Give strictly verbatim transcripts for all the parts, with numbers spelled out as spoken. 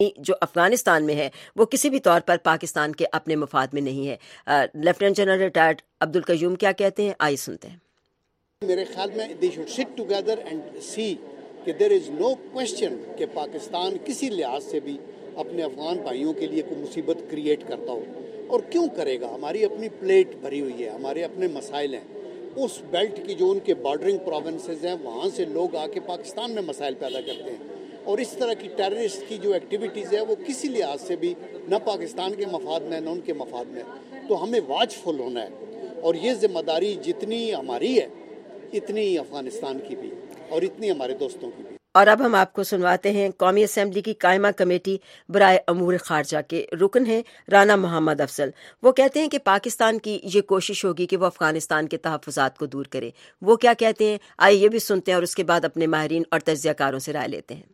جو افغانستان میں ہے وہ کسی بھی طور پر پاکستان کے اپنے مفاد میں نہیں ہے. لیفٹیننٹ جنرل ریٹائرڈ عبدالقیوم کیا کہتے ہیں، آئیے سنتے ہیں. میرے خیال میں they should sit together and see کہ there is no question کہ پاکستان کسی لحاظ سے بھی اپنے افغان بھائیوں کے لیے کوئی مصیبت کریٹ کرتا ہو، اور کیوں کرے گا. ہماری اپنی پلیٹ بھری ہوئی ہے، ہمارے اپنے مسائل ہیں. اس بیلٹ کی جو ان کے بارڈرنگ پروونسز ہیں وہاں سے لوگ آ کے پاکستان میں مسائل پیدا کرتے ہیں، اور اس طرح کی ٹیررسٹ کی جو ایکٹیویٹیز ہے وہ کسی لحاظ سے بھی نہ پاکستان کے مفاد میں نہ ان کے مفاد میں. تو ہمیں واچ فل ہونا ہے، اور یہ ذمہ داری جتنی ہماری ہے اتنی افغانستان کی بھی اور اتنی ہمارے دوستوں کی بھی. اور اب ہم آپ کو سنواتے ہیں قومی اسمبلی کی قائمہ کمیٹی برائے امور خارجہ کے رکن ہیں رانا محمد افضل. وہ کہتے ہیں کہ پاکستان کی یہ کوشش ہوگی کہ وہ افغانستان کے تحفظات کو دور کرے. وہ کیا کہتے ہیں آئیے یہ بھی سنتے ہیں، اور اس کے بعد اپنے ماہرین اور تجزیہ کاروں سے رائے لیتے ہیں.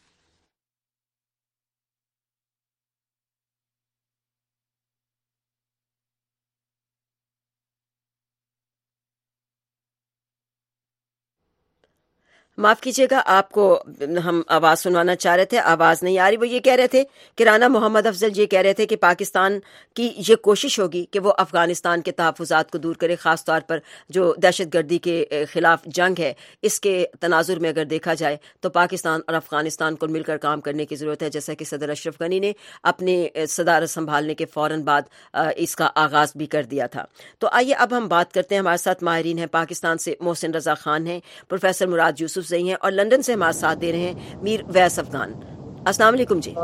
معاف کیجیے گا، آپ کو ہم آواز سنوانا چاہ رہے تھے، آواز نہیں آ رہی. وہ یہ کہہ رہے تھے کہ رانا محمد افضل یہ کہہ رہے تھے کہ پاکستان کی یہ کوشش ہوگی کہ وہ افغانستان کے تحفظات کو دور کرے، خاص طور پر جو دہشت گردی کے خلاف جنگ ہے اس کے تناظر میں اگر دیکھا جائے تو پاکستان اور افغانستان کو مل کر کام کرنے کی ضرورت ہے، جیسا کہ صدر اشرف غنی نے اپنے صدارت سنبھالنے کے فوراً بعد اس کا آغاز بھی کر دیا تھا. تو آئیے اب ہم بات کرتے ہیں. ہمارے ساتھ ماہرین ہیں. پاکستان سے محسن رضا خان ہیں، پروفیسر مراد یوسف زئی ہیں، اور لندن سے ہمارے ساتھ دے رہے ہیں میر ویس افغان. السلام علیکم جی.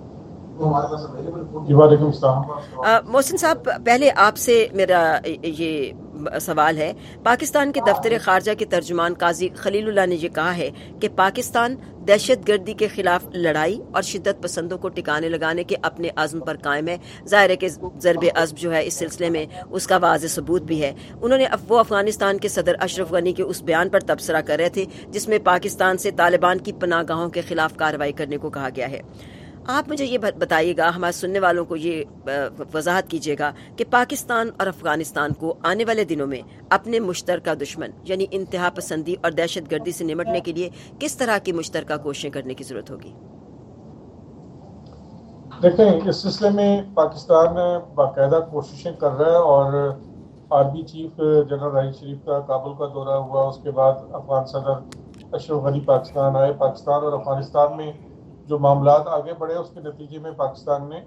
وعلیکم السلام. محسن صاحب، پہلے آپ سے میرا یہ سوال ہے. پاکستان کے دفتر خارجہ کے ترجمان قاضی خلیل اللہ نے یہ کہا ہے کہ پاکستان دہشت گردی کے خلاف لڑائی اور شدت پسندوں کو ٹکانے لگانے کے اپنے عزم پر قائم ہے. ظاہر ہے کہ ضرب عزم جو ہے اس سلسلے میں اس کا واضح ثبوت بھی ہے. انہوں نے وہ افغانستان کے صدر اشرف غنی کے اس بیان پر تبصرہ کر رہے تھے جس میں پاکستان سے طالبان کی پناہ گاہوں کے خلاف کارروائی کرنے کو کہا گیا ہے. آپ مجھے یہ بتائیے گا، ہمارے سننے والوں کو یہ وضاحت کیجیے گا کہ پاکستان اور افغانستان کو آنے والے دنوں میں اپنے مشترکہ دشمن یعنی انتہا پسندی اور دہشت گردی سے نمٹنے کے لیے کس طرح کی مشترکہ کوششیں کرنے کی ضرورت ہوگی؟ دیکھیں، اس سلسلے میں پاکستان باقاعدہ کوششیں کر رہا ہے، اور army chief general Raheel Sharif کا کابل کا دورہ ہوا، اس کے بعد افغان صدر اشرف غنی پاکستان آئے. پاکستان اور افغانستان میں جو معاملات آگے بڑھے اس کے نتیجے میں پاکستان نے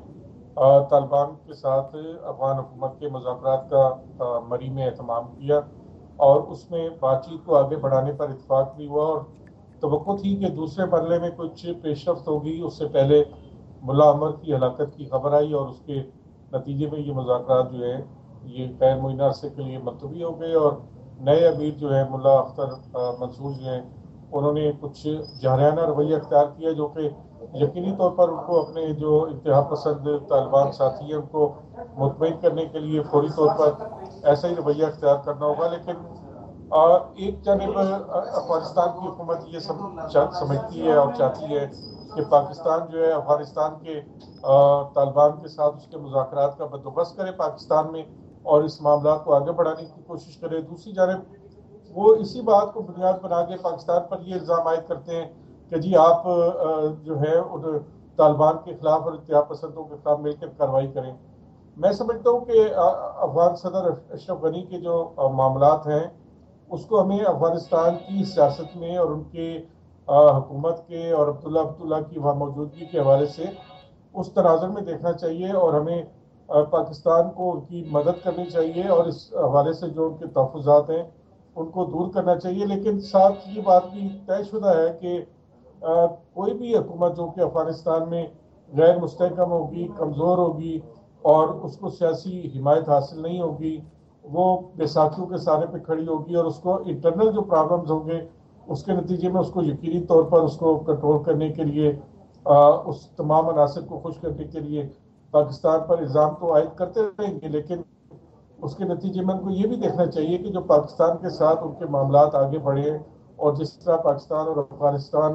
طالبان کے ساتھ افغان حکومت کے مذاکرات کا مری میں اہتمام کیا، اور اس میں بات چیت کو آگے بڑھانے پر اتفاق بھی ہوا، اور توقع تھی کہ دوسرے مرحلے میں کچھ پیش رفت ہوگی. اس سے پہلے ملا عمر کی ہلاکت کی خبر آئی، اور اس کے نتیجے میں یہ مذاکرات جو ہیں یہ غیر معینہ عرصے کے لیے ملتوی ہو گئے، اور نئے امیر جو ہیں ملا اختر منصور جو ہیں انہوں نے کچھ جارحانہ رویہ اختیار کیا، جو کہ یقینی طور پر ان کو اپنے جو انتہا پسند طالبان ساتھی ہیں ان کو مطمئن کرنے کے لیے فوری طور پر ایسا ہی رویہ اختیار کرنا ہوگا. لیکن ایک جانب افغانستان کی حکومت یہ سمجھتی ہے اور چاہتی ہے کہ پاکستان جو ہے افغانستان کے طالبان کے ساتھ اس کے مذاکرات کا بندوبست کرے پاکستان میں، اور اس معاملات کو آگے بڑھانے کی کوشش کرے. دوسری جانب وہ اسی بات کو بنیاد بنا کے پاکستان پر یہ الزام عائد کرتے ہیں کہ جی آپ جو ہے طالبان کے خلاف اور انتہا پسندوں کے خلاف مل کر کارروائی کریں. میں سمجھتا ہوں کہ افغان صدر اشرف غنی کے جو معاملات ہیں اس کو ہمیں افغانستان کی سیاست میں اور ان کے حکومت کے اور عبداللہ عبداللہ کی وہاں موجودگی کے حوالے سے اس تناظر میں دیکھنا چاہیے، اور ہمیں پاکستان کو ان کی مدد کرنی چاہیے، اور اس حوالے سے جو ان کے تحفظات ہیں ان کو دور کرنا چاہیے. لیکن ساتھ یہ بات بھی طے شدہ ہے کہ کوئی بھی حکومت جو کہ افغانستان میں غیر مستحکم ہوگی، کمزور ہوگی اور اس کو سیاسی حمایت حاصل نہیں ہوگی، وہ بیساکھیوں کے سہارے پہ کھڑی ہوگی، اور اس کو انٹرنل جو پرابلمز ہوں گے اس کے نتیجے میں اس کو یقینی طور پر اس کو کنٹرول کرنے کے لیے اس تمام عناصر کو خوش کرنے کے لیے پاکستان پر الزام تو عائد کرتے رہیں گے. لیکن اس کے نتیجے میں ان کو یہ بھی دیکھنا چاہیے کہ جو پاکستان کے ساتھ ان کے معاملات آگے بڑھے، اور جس طرح پاکستان اور افغانستان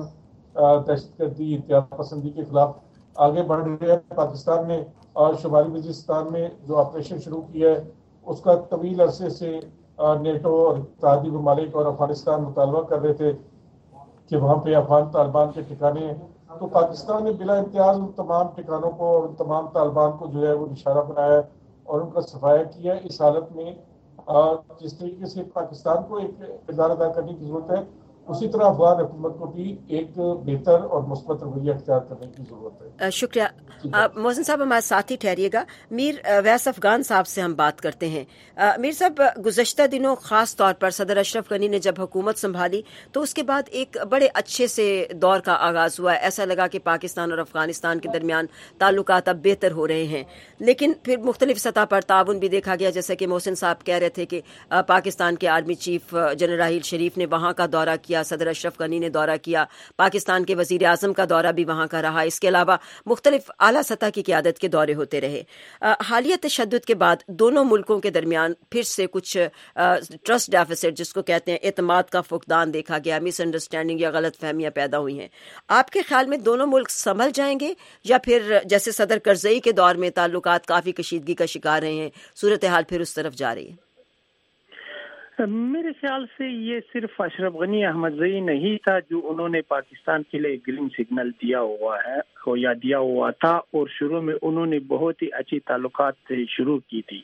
دہشت گردی انتہا پسندی کے خلاف آگے بڑھ رہے ہیں. پاکستان نے شمالی بلوچستان میں جو آپریشن شروع کیا ہے اس کا طویل عرصے سے نیٹو اور اتحادی ممالک اور افغانستان مطالبہ کر رہے تھے کہ وہاں پہ افغان طالبان کے ٹھکانے تو پاکستان نے بلا امتیاز ان تمام ٹھکانوں کو اور ان تمام طالبان کو جو ہے وہ نشانہ بنایا اور ان کا صفایا کیا. اس حالت میں جس طریقے سے پاکستان کو ایک کردار ادا کرنے کی ضرورت ہے, اسی طرح افغان حکومت کو بھی ایک بہتر اور مثبت رویہ اختیار کرنے کی ضرورت ہے. شکریہ. محسن صاحب ہمارے ساتھ ہی ٹھہریے گا. میر ویس افغان صاحب سے ہم بات کرتے ہیں. میر صاحب, گزشتہ دنوں خاص طور پر صدر اشرف غنی نے جب حکومت سنبھالی تو اس کے بعد ایک بڑے اچھے سے دور کا آغاز ہوا. ایسا لگا کہ پاکستان اور افغانستان کے درمیان تعلقات اب بہتر ہو رہے ہیں, لیکن پھر مختلف سطح پر تعاون بھی دیکھا گیا. جیسے کہ محسن صاحب کہہ رہے تھے کہ پاکستان کے army chief general Raheel Sharif نے وہاں کا دورہ کیا, صدر اشرف غنی نے دورہ کیا, پاکستان کے وزیر اعظم کا دورہ بھی وہاں کا رہا. اس کے علاوہ مختلف اعلیٰ سطح کی قیادت کے دورے ہوتے رہے. حالیہ تشدد کے بعد دونوں ملکوں کے درمیان پھر سے کچھ ٹرسٹ ڈیفیسٹ جس کو کہتے ہیں اعتماد کا فقدان دیکھا گیا, مس انڈرسٹینڈنگ یا غلط فہمیاں پیدا ہوئی ہیں. آپ کے خیال میں دونوں ملک سنبھل جائیں گے یا پھر جیسے صدر کرزئی کے دور میں تعلقات کافی کشیدگی کا شکار رہے ہیں, صورتحال پھر اس طرف جا رہی ہے؟ میرے خیال سے یہ صرف اشرف غنی احمدزئی نہیں تھا جو انہوں نے پاکستان کے لیے گرین سگنل دیا ہوا ہے یا دیا ہوا تھا, اور شروع میں انہوں نے بہت ہی اچھی تعلقات شروع کی تھی.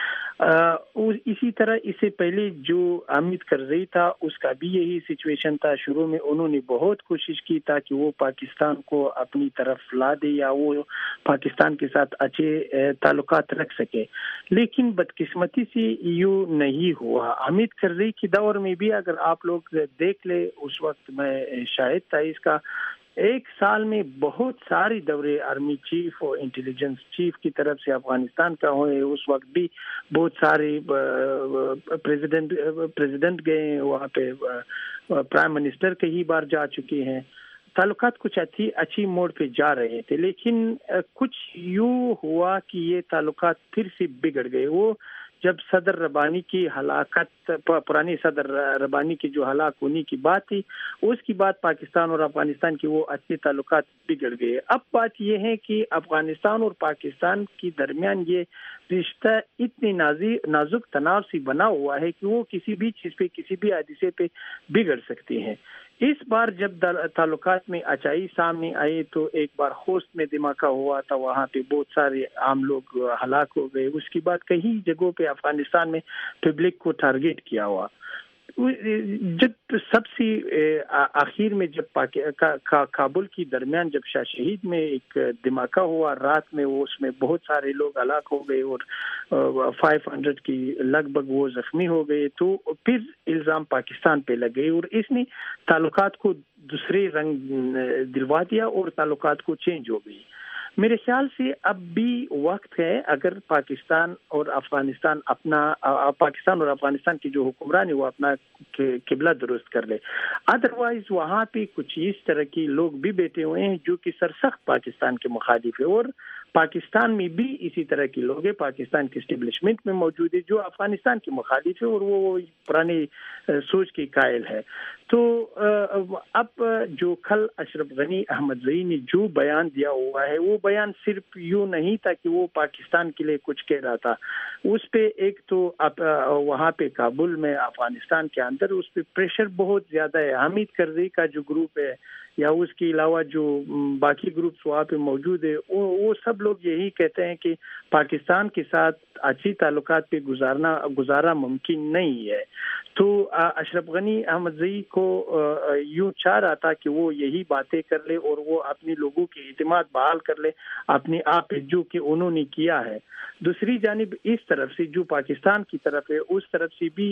اسی طرح اس سے پہلے جو حامد کرزئی تھا اس کا بھی یہی سچویشن تھا. شروع میں انہوں نے بہت کوشش کی تاکہ وہ پاکستان کو اپنی طرف لا دے یا وہ پاکستان کے ساتھ اچھے تعلقات رکھ سکے, لیکن بدقسمتی سے یوں نہیں ہوا. حامد کرزئی کے دور میں بھی اگر آپ لوگ دیکھ لیں, اس وقت میں شاہد تھا اس کا, ایک سال میں بہت سارے دورے آرمی چیف اور انٹیلیجنس چیف کی طرف سے افغانستان کا ہوئے. اس وقت بھی بہت سارے پریزیڈنٹ پریزیڈنٹ گئے وہاں پہ, پرائم منسٹر کئی بار جا چکے ہیں. تعلقات کچھ اچھی اچھی موڑ پہ جا رہے تھے, لیکن کچھ یوں ہوا کہ یہ تعلقات پھر سے بگڑ گئے. وہ جب صدر ربانی کی ہلاکت, پرانی صدر ربانی کی جو ہلاک ہونے کی بات تھی, اس کی بعد پاکستان اور افغانستان کی وہ اچھے تعلقات بگڑ گئے. اب بات یہ ہے کہ افغانستان اور پاکستان کے درمیان یہ رشتہ اتنی نازک تناؤ سے بنا ہوا ہے کہ وہ کسی بھی چیز پہ, کسی بھی حادثے پہ بگڑ سکتے ہیں. اس بار جب تعلقات میں اچائی سامنے آئی تو ایک بار خوست میں دھماکہ ہوا تھا, وہاں پہ بہت سارے عام لوگ ہلاک ہو گئے. اس کے بعد کئی جگہوں پہ افغانستان میں پبلک کو ٹارگیٹ کیا ہوا. جب سب سے آخر میں جب کابل کی درمیان جب شاہ شہید میں ایک دھماکہ ہوا رات میں, وہ اس میں بہت سارے لوگ ہلاک ہو گئے اور فائیو ہنڈریڈ کی لگ بھگ وہ زخمی ہو گئے, تو پھر الزام پاکستان پہ لگ گئے اور اس نے تعلقات کو دوسرے رنگ دلوا دیا اور تعلقات کو چینج ہو گئی. میرے خیال سے اب بھی وقت ہے, اگر پاکستان اور افغانستان اپنا پاکستان اور افغانستان کی جو حکمران ہے وہ اپنا قبلہ درست کر لے. ادروائز وہاں پہ کچھ اس طرح کے لوگ بھی بیٹھے ہوئے ہیں جو کہ سرسخت پاکستان کے مخالف ہے, اور پاکستان میں بھی اسی طرح کے لوگ ہیں, پاکستان کے اسٹیبلشمنٹ میں موجود ہے جو افغانستان کے مخالف ہے اور وہ پرانی سوچ کے قائل ہے. تو اب جو کل اشرف غنی احمدزئی نے جو بیان دیا ہوا ہے, وہ بیان صرف یوں نہیں تھا کہ وہ پاکستان کے لیے کچھ کہہ رہا تھا. اس پہ ایک تو وہاں پہ کابل میں افغانستان کے اندر اس پہ پریشر بہت زیادہ ہے. حامد کرزئی کا جو گروپ ہے یا اس کے علاوہ جو باقی گروپس وہاں پہ موجود ہے, وہ سب لوگ یہی کہتے ہیں کہ پاکستان کے ساتھ اچھی تعلقات پہ گزارنا گزارا ممکن نہیں ہے. تو اشرف غنی احمدزئی کو یوں چاہ رہا تھا کہ وہ یہی باتیں کر لے اور وہ اپنے لوگوں کے اعتماد بحال کر لے اپنے آپ جو کہ انہوں نے کیا ہے. دوسری جانب اس طرف سے جو پاکستان کی طرف ہے, اس طرف سے بھی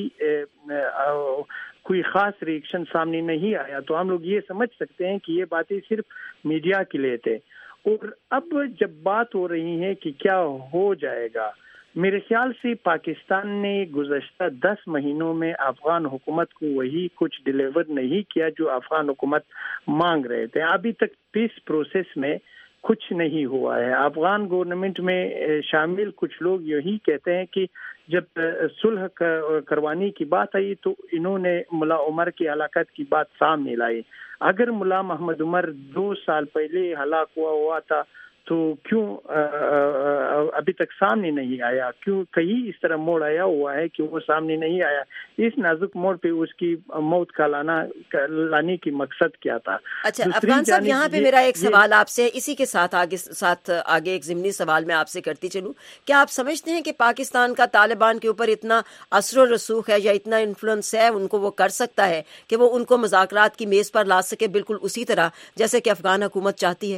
کوئی خاص ریئیکشن سامنے نہیں آیا, تو ہم لوگ یہ سمجھ سکتے ہیں کہ یہ باتیں صرف میڈیا کے لیے تھے. اور اب جب بات ہو رہی ہے کہ کیا ہو جائے گا, میرے خیال سے پاکستان نے گزشتہ دس مہینوں میں افغان حکومت کو وہی کچھ ڈیلیور نہیں کیا جو افغان حکومت مانگ رہے تھے. ابھی تک پیس پروسیس میں کچھ نہیں ہوا ہے. افغان گورنمنٹ میں شامل کچھ لوگ یہی کہتے ہیں کہ جب صلح کروانے کی بات آئی تو انہوں نے ملا عمر کی ہلاکت کی بات سامنے لائی. اگر ملا محمد عمر دو سال پہلے ہلاک ہوا ہوا تھا تو کیوں ابھی تک سامنے نہیں آیا. کیوں کہیں اس طرح موڑ آیا ہوا ہے کہ وہ سامنے نہیں آیا. اس نازک موڑ پہ اس کی موت کا لانا لانے کی مقصد کیا تھا؟ اچھا افغان صاحب, یہاں پہ میرا ایک سوال آپ سے, اسی کے ساتھ آگے ساتھ آگے ایک ضمنی سوال میں آپ سے کرتی چلوں. کیا آپ سمجھتے ہیں کہ پاکستان کا طالبان کے اوپر اتنا اثر و رسوخ ہے یا اتنا انفلوئنس ہے, ان کو وہ کر سکتا ہے کہ وہ ان کو مذاکرات کی میز پر لا سکے, بالکل اسی طرح جیسے کہ افغان حکومت چاہتی ہے؟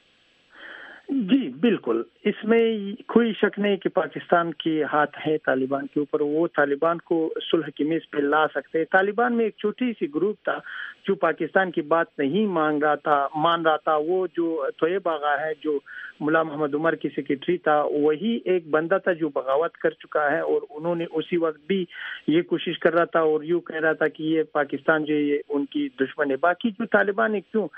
جی بالکل, اس میں کوئی شک نہیں کہ پاکستان کی ہاتھ ہے طالبان کے اوپر. وہ طالبان کو صلح کی میز پہ لا سکتے. طالبان میں ایک چھوٹی سی گروپ تھا جو پاکستان کی بات نہیں مانگ رہا تھا مان رہا تھا وہ جو طیب آغا ہے, جو ملا محمد عمر کی سیکرٹری تھا, وہی ایک بندہ تھا جو بغاوت کر چکا ہے, اور انہوں نے اسی وقت بھی یہ کوشش کر رہا تھا اور یوں کہہ رہا تھا کہ یہ پاکستان جو یہ ان کی دشمن ہے. باقی جو طالبان ہے, کیوں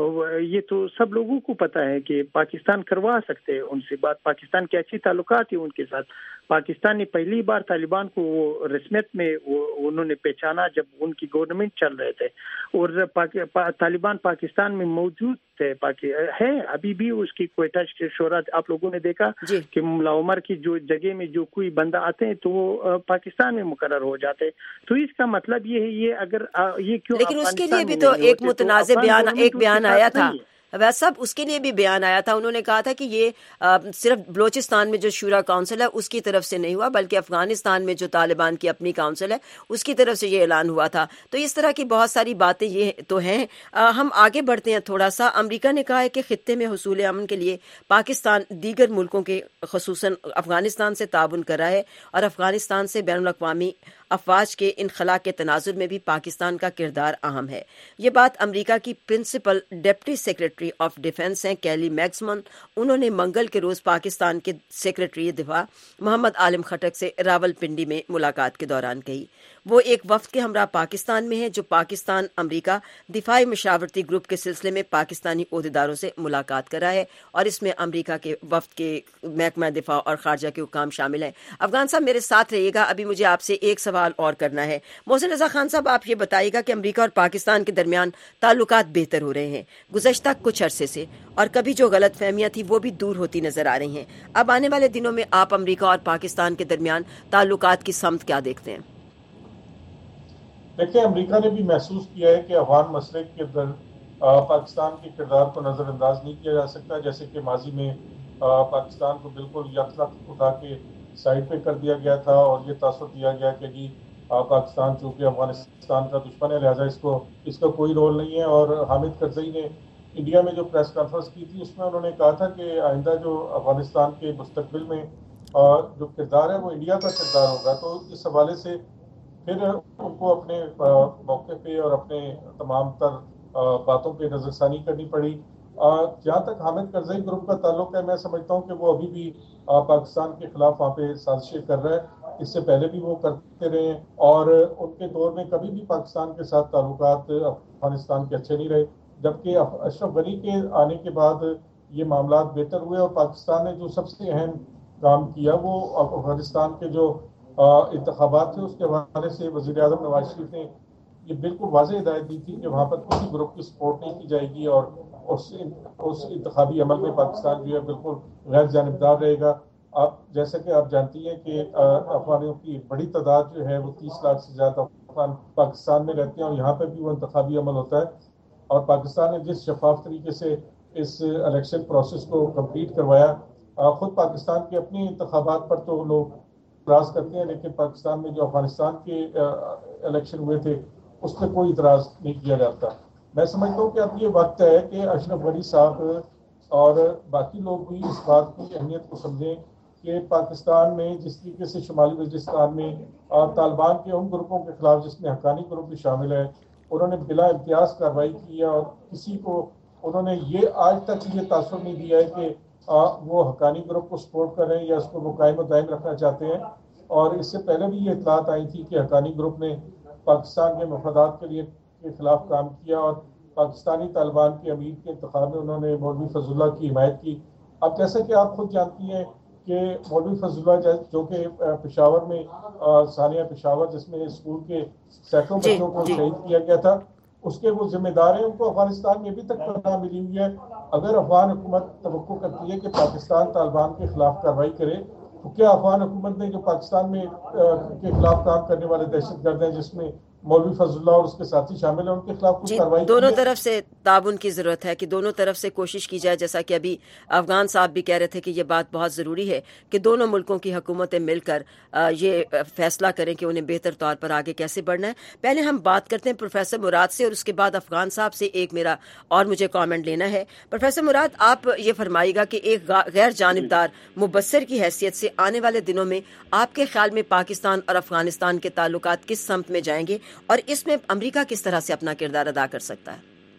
یہ تو سب لوگوں کو پتہ ہے کہ پاکستان کروا سکتے ہیں ان سے بات. پاکستان کے اچھی تعلقات ہیں ان کے ساتھ. پاکستان نے پہلی بار طالبان کو وہ رسمیت میں وہ انہوں نے پہچانا جب ان کی گورنمنٹ چل رہے تھے, اور پا, طالبان پاکستان میں موجود تھے ہے ابھی بھی. اس کی کوئٹہ شورا آپ لوگوں نے دیکھا جی. کہ ملا عمر کی جو جگہ میں جو کوئی بندہ آتے ہیں تو وہ پاکستان میں مقرر ہو جاتے. تو اس کا مطلب یہ ہے یہ اگر یہ کیوں, لیکن اس کے لیے بھی تو ایک متنازع بیان ایک بیان آیا تھا ویسا اس کے لیے بھی بیان آیا تھا. انہوں نے کہا تھا کہ یہ صرف بلوچستان میں جو شورا کونسل ہے اس کی طرف سے نہیں ہوا, بلکہ افغانستان میں جو طالبان کی اپنی کونسل ہے اس کی طرف سے یہ اعلان ہوا تھا. تو اس طرح کی بہت ساری باتیں یہ تو ہیں. ہم آگے بڑھتے ہیں تھوڑا سا. امریکہ نے کہا ہے کہ خطے میں حصول امن کے لیے پاکستان دیگر ملکوں کے خصوصاً افغانستان سے تعاون کر رہا ہے, اور افغانستان سے بین الاقوامی افواج کے انخلا کے تناظر میں بھی پاکستان کا کردار اہم ہے. یہ بات امریکہ کی principal deputy secretary of defence ہیں کیلی میکسمن, انہوں نے منگل کے روز پاکستان کے سیکرٹری دفاع محمد عالم خٹک سے راول پنڈی میں ملاقات کے دوران کہی. وہ ایک وفد کے ہمراہ پاکستان میں ہیں جو پاکستان امریکہ دفاعی مشاورتی گروپ کے سلسلے میں پاکستانی عہدیداروں سے ملاقات کر رہا ہے, اور اس میں امریکہ کے وفد کے محکمہ دفاع اور خارجہ کے حکام شامل ہیں. افغان صاحب میرے ساتھ رہیے گا, ابھی مجھے آپ سے ایک سوال اور کرنا ہے. محسن رضا خان صاحب, آپ یہ بتائیے گا کہ امریکہ اور پاکستان کے درمیان تعلقات بہتر ہو رہے ہیں گزشتہ کچھ عرصے سے, اور کبھی جو غلط فہمیاں تھیں وہ بھی دور ہوتی نظر آ رہی ہیں. اب آنے والے دنوں میں آپ امریکہ اور پاکستان کے درمیان تعلقات کی سمت کیا دیکھتے ہیں؟ دیکھیں, امریکہ نے بھی محسوس کیا ہے کہ افغان مسئلے کے اندر پاکستان کے کردار کو نظر انداز نہیں کیا جا سکتا, جیسے کہ ماضی میں پاکستان کو بالکل یکلخت اٹھا کے سائڈ پہ کر دیا گیا تھا, اور یہ تاثر دیا گیا کہ جی پاکستان چونکہ افغانستان کا دشمن ہے لہٰذا اس کو اس کا کوئی رول نہیں ہے. اور حامد کرزئی نے انڈیا میں جو پریس کانفرنس کی تھی اس میں انہوں نے کہا تھا کہ آئندہ جو افغانستان کے مستقبل میں جو کردار ہے وہ انڈیا کا کردار ہوگا. تو اس حوالے سے پھر ان کو اپنے موقع پہ اور اپنے تمام تر باتوں پہ نظر ثانی کرنی پڑی. جہاں تک حامد کرزئی گروپ کا تعلق ہے, میں سمجھتا ہوں کہ وہ ابھی بھی پاکستان کے خلاف وہاں پہ سازشیں کر رہا ہے. اس سے پہلے بھی وہ کرتے رہے ہیں, اور ان کے دور میں کبھی بھی پاکستان کے ساتھ تعلقات افغانستان کے اچھے نہیں رہے, جبکہ اشرف غنی کے آنے کے بعد یہ معاملات بہتر ہوئے. اور پاکستان نے جو سب سے اہم کام کیا وہ افغانستان کے جو انتخابات تھے اس کے حوالے سے وزیر اعظم نواز شریف نے یہ بالکل واضح ہدایت دی تھی کہ وہاں پر کسی گروپ کی سپورٹ نہیں کی جائے گی, اور اس اس انتخابی عمل میں پاکستان جو ہے بالکل غیر جانبدار رہے گا. آپ جیسا کہ آپ جانتی ہیں کہ افغانوں کی بڑی تعداد جو ہے وہ تیس لاکھ سے زیادہ افغان پاکستان میں رہتے ہیں, اور یہاں پہ بھی وہ انتخابی عمل ہوتا ہے. اور پاکستان نے جس شفاف طریقے سے اس الیکشن پروسیس کو کمپلیٹ کروایا, خود پاکستان کے اپنے انتخابات پر تو لوگ اعتراض کرتے ہیں, لیکن پاکستان میں جو افغانستان کے الیکشن ہوئے تھے اس پہ کوئی اعتراض نہیں کیا جاتا. میں سمجھتا ہوں کہ اب یہ وقت ہے کہ اشرف غنی صاحب اور باقی لوگ بھی اس بات کی اہمیت کو سمجھیں کہ پاکستان میں جس طریقے سے شمالی وزیرستان میں طالبان کے ان گروپوں کے خلاف جس میں حقانی گروپ بھی شامل ہے, انہوں نے بلا امتیاز کارروائی کی ہے, اور کسی کو انہوں نے یہ آج تک یہ تاثر نہیں دیا ہے کہ وہ حقانی گروپ کو سپورٹ کر رہے ہیں یا اس کو وہ قائم و دائم رکھنا چاہتے ہیں. اور اس سے پہلے بھی یہ اطلاعات آئی تھی کہ حقانی گروپ نے پاکستان کے مفادات کے لیے کے خلاف کام کیا, اور پاکستانی طالبان کے امیر کے انتخاب میں انہوں نے مولوی فضل اللہ کی حمایت کی. اب جیسا کہ آپ خود جانتی ہیں کہ مولوی فضل اللہ جو کہ پشاور میں ثانیہ پشاور جس میں اسکول کے سینکڑوں بچوں کو شہید کیا گیا تھا, اس کے وہ ذمہ دار ہیں، ان کو افغانستان میں ابھی تک پناہ ملی ہوئی ہے۔ اگر افغان حکومت توقع کرتی ہے کہ پاکستان طالبان کے خلاف کارروائی کرے تو کیا افغان حکومت نے جو پاکستان میں کے خلاف کام کرنے والے دہشت گرد ہیں جس میں مولوی فضل اللہ اور اس کے ساتھی شامل ہیں ان کے خلاف کچھ جی کارروائی دونوں طرف سے تعاون کی ضرورت ہے کہ دونوں طرف سے کوشش کی جائے، جیسا کہ ابھی افغان صاحب بھی کہہ رہے تھے کہ یہ بات بہت ضروری ہے کہ دونوں ملکوں کی حکومتیں مل کر یہ فیصلہ کریں کہ انہیں بہتر طور پر آگے کیسے بڑھنا ہے۔ پہلے ہم بات کرتے ہیں پروفیسر مراد سے اور اس کے بعد افغان صاحب سے ایک میرا اور مجھے کامنٹ لینا ہے۔ پروفیسر مراد، آپ یہ فرمائیے گا کہ ایک غیر جانبدار مبصر کی حیثیت سے آنے والے دنوں میں آپ کے خیال میں پاکستان اور افغانستان کے تعلقات کس سمت میں جائیں گے اور اس میں امریکہ کس طرح سے اپنا کردار ادا کر سکتا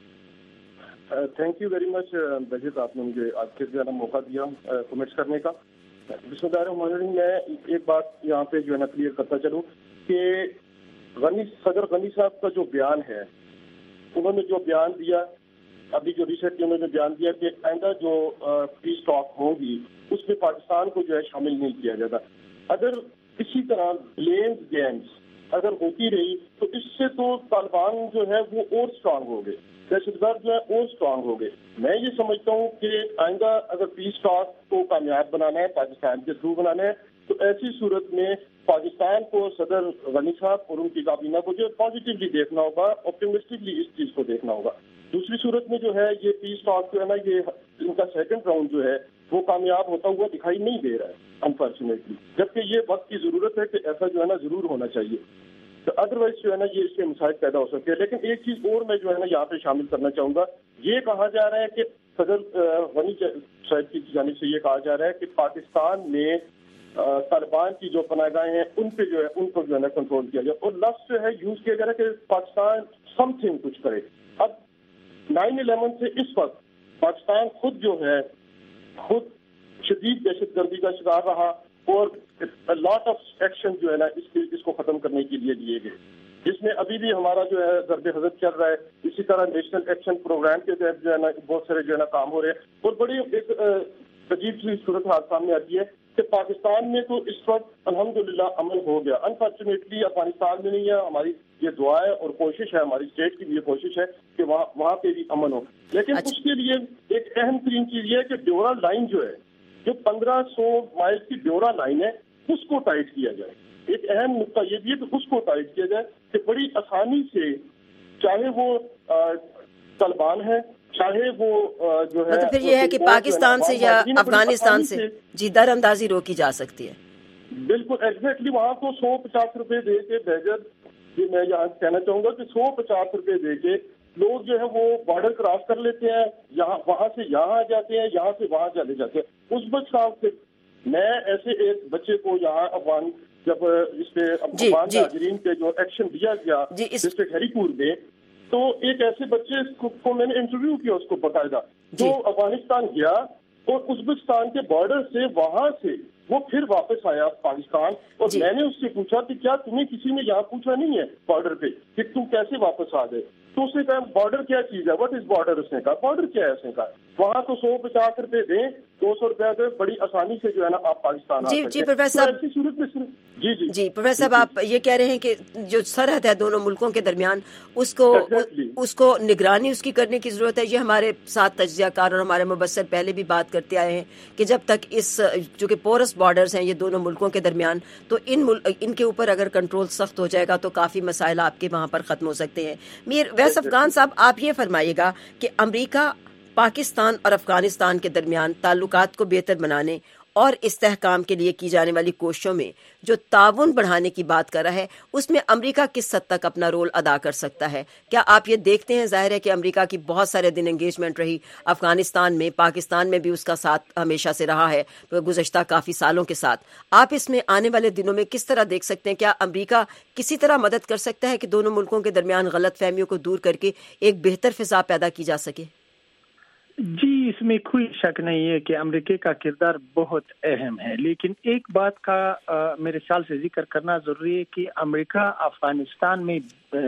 ہے؟ تھینک یو ویری مچ بجت، آپ نے مجھے آج کے جو ہے نا موقع دیا کمنٹس کرنے کا۔ بسم اللہ الرحمن الرحیم، میں ایک بات یہاں پہ جو ہے نا کلیئر کرتا چلوں کہ غنی صدر غنی صاحب کا جو بیان ہے، انہوں نے جو بیان دیا ابھی جو ریسنٹلی انہوں نے بیان دیا کہ آئندہ جو پیس ٹاک ہوں گی اس میں پاکستان کو جو ہے شامل نہیں کیا جاتا۔ اگر اسی طرح بلیمز گیمز اگر ہوتی رہی تو اس سے تو طالبان جو ہے وہ اور اسٹرانگ ہو گئے، دہشت گرد جو ہے اور اسٹرانگ ہو گئے۔ میں یہ سمجھتا ہوں کہ آئندہ اگر پیس ٹاک کو کامیاب بنانا ہے، پاکستان کے تھرو بنانا ہے، تو ایسی صورت میں پاکستان کو صدر غنی صاحب اور ان کی کابینہ کو جو پازیٹیولی دیکھنا ہوگا، آپٹیمسٹکلی اس چیز کو دیکھنا ہوگا۔ دوسری صورت میں جو ہے یہ پیس ٹاک جو ہے نا یہ ان کا سیکنڈ راؤنڈ جو ہے وہ کامیاب ہوتا ہوا دکھائی نہیں دے رہا ہے انفارچونیٹلی، جبکہ یہ وقت کی ضرورت ہے کہ ایسا جو ہے نا ضرور ہونا چاہیے، تو ادروائز جو ہے نا یہ اس کے مسائل پیدا ہو سکتے ہیں۔ لیکن ایک چیز اور میں جو ہے نا یہاں پہ شامل کرنا چاہوں گا، یہ کہا جا رہا ہے کہ صدر غنی صاحب کی جانب سے یہ کہا جا رہا ہے کہ پاکستان میں طالبان کی جو پناہ گاہیں ہیں ان پہ جو ہے ان کو جو ہے نا کنٹرول کیا جائے، اور لفظ جو ہے یوز کیا جا رہا ہے کہ پاکستان سم تھنگ کچھ کرے۔ اب نائن الیون سے اس وقت پاکستان خود جو ہے خود شدید دہشت گردی کا شکار رہا اور لاٹ آف ایکشن جو ہے نا اس کے اس کو ختم کرنے کے لیے لیے گئے، جس میں ابھی بھی ہمارا جو ہے ضرب حضرت چل رہا ہے۔ اسی طرح نیشنل ایکشن پروگرام کے تحت جو ہے نا بہت سارے جو ہے نا کام ہو رہے ہیں، اور بڑی ایک عجیب سی صورت حال سامنے آتی ہے کہ پاکستان میں تو اس وقت الحمدللہ امن ہو گیا، انفارچونیٹلی افغانستان میں نہیں ہے۔ ہماری یہ دعا ہے اور کوشش ہے، ہماری اسٹیٹ کی بھی یہ کوشش ہے کہ وہاں وہاں پہ بھی امن ہو، لیکن اس کے لیے ایک اہم ترین چیز یہ ہے کہ ڈیورا لائن جو ہے، جو پندرہ سو مائل کی ڈیورا لائن ہے، اس کو ٹائٹ کیا جائے۔ ایک اہم نقطہ یہ بھی ہے کہ اس کو ٹائٹ کیا جائے کہ بڑی آسانی سے چاہے وہ طالبان ہے چاہے وہ جو ہے مطلب پھر یہ ہے کہ پاکستان سے یا افغانستان سے جی در اندازی روکی جا سکتی ہے۔ بالکل ایگزیکٹلی، وہاں کو سو پچاس روپے دے کے بھیجر جی میں یہاں کہنا چاہوں گا کہ سو پچاس روپے دے کے لوگ جو ہے وہ بارڈر کراس کر لیتے ہیں، یہاں وہاں سے یہاں آ جاتے ہیں، یہاں سے وہاں چلے جاتے ہیں۔ اس بچ صاحب سے میں ایسے ایک بچے کو یہاں افغان جب اس پہ افغان تاجرین پہ جو ایکشن دیا گیا ڈسٹرکٹ ہری پور میں، تو ایک ایسے بچے کو میں نے انٹرویو کیا اس کو باقاعدہ، جو افغانستان گیا اور ازبکستان کے بارڈر سے وہاں سے وہ پھر واپس آیا پاکستان، اور میں نے اس سے پوچھا کہ کیا تمہیں کسی نے یہاں پوچھا نہیں ہے بارڈر پہ کہ تم کیسے واپس آ گئے؟ تو اس نے کہا بارڈر کیا چیز ہے، واٹ از بارڈر؟ اس نے کہا بارڈر کیا ہے؟ اس نے کہا وہاں تو سو پچاس روپے دیں، دو سو روپیہ دیں، بڑی آسانی سے جو ہے نا آپ پاکستان آ سکتے ہیں۔ جی پروفیسر ایسی صورت میں جی جی جی پروفیسر صاحب آپ یہ کہہ رہے ہیں کہ جو سرحد ہے دونوں ملکوں کے درمیان اس کو اس کو نگرانی اس کی کرنے کی ضرورت ہے۔ یہ ہمارے ساتھ تجزیہ کار اور ہمارے مبصر پہلے بھی بات کرتے آئے ہیں کہ جب تک اس چونکہ پورس بارڈرز ہیں یہ دونوں ملکوں کے درمیان، تو ان ان کے اوپر اگر کنٹرول سخت ہو جائے گا تو کافی مسائل آپ کے وہاں پر ختم ہو سکتے ہیں۔ میر ویس افغان صاحب آپ یہ فرمائیے گا کہ امریکہ پاکستان اور افغانستان کے درمیان تعلقات کو بہتر بنانے اور استحکام کے لیے کی جانے والی کوششوں میں جو تعاون بڑھانے کی بات کر رہا ہے، اس میں امریکہ کس حد تک اپنا رول ادا کر سکتا ہے؟ کیا آپ یہ دیکھتے ہیں؟ ظاہر ہے کہ امریکہ کی بہت سارے دن انگیجمنٹ رہی افغانستان میں، پاکستان میں بھی اس کا ساتھ ہمیشہ سے رہا ہے گزشتہ کافی سالوں کے ساتھ۔ آپ اس میں آنے والے دنوں میں کس طرح دیکھ سکتے ہیں؟ کیا امریکہ کسی طرح مدد کر سکتا ہے کہ دونوں ملکوں کے درمیان غلط فہمیوں کو دور کر کے ایک بہتر فضا پیدا کی جا سکے؟ جی اس میں کوئی شک نہیں ہے کہ امریکہ کا کردار بہت اہم ہے، لیکن ایک بات کا میرے خیال سے ذکر کرنا ضروری ہے کہ امریکہ افغانستان میں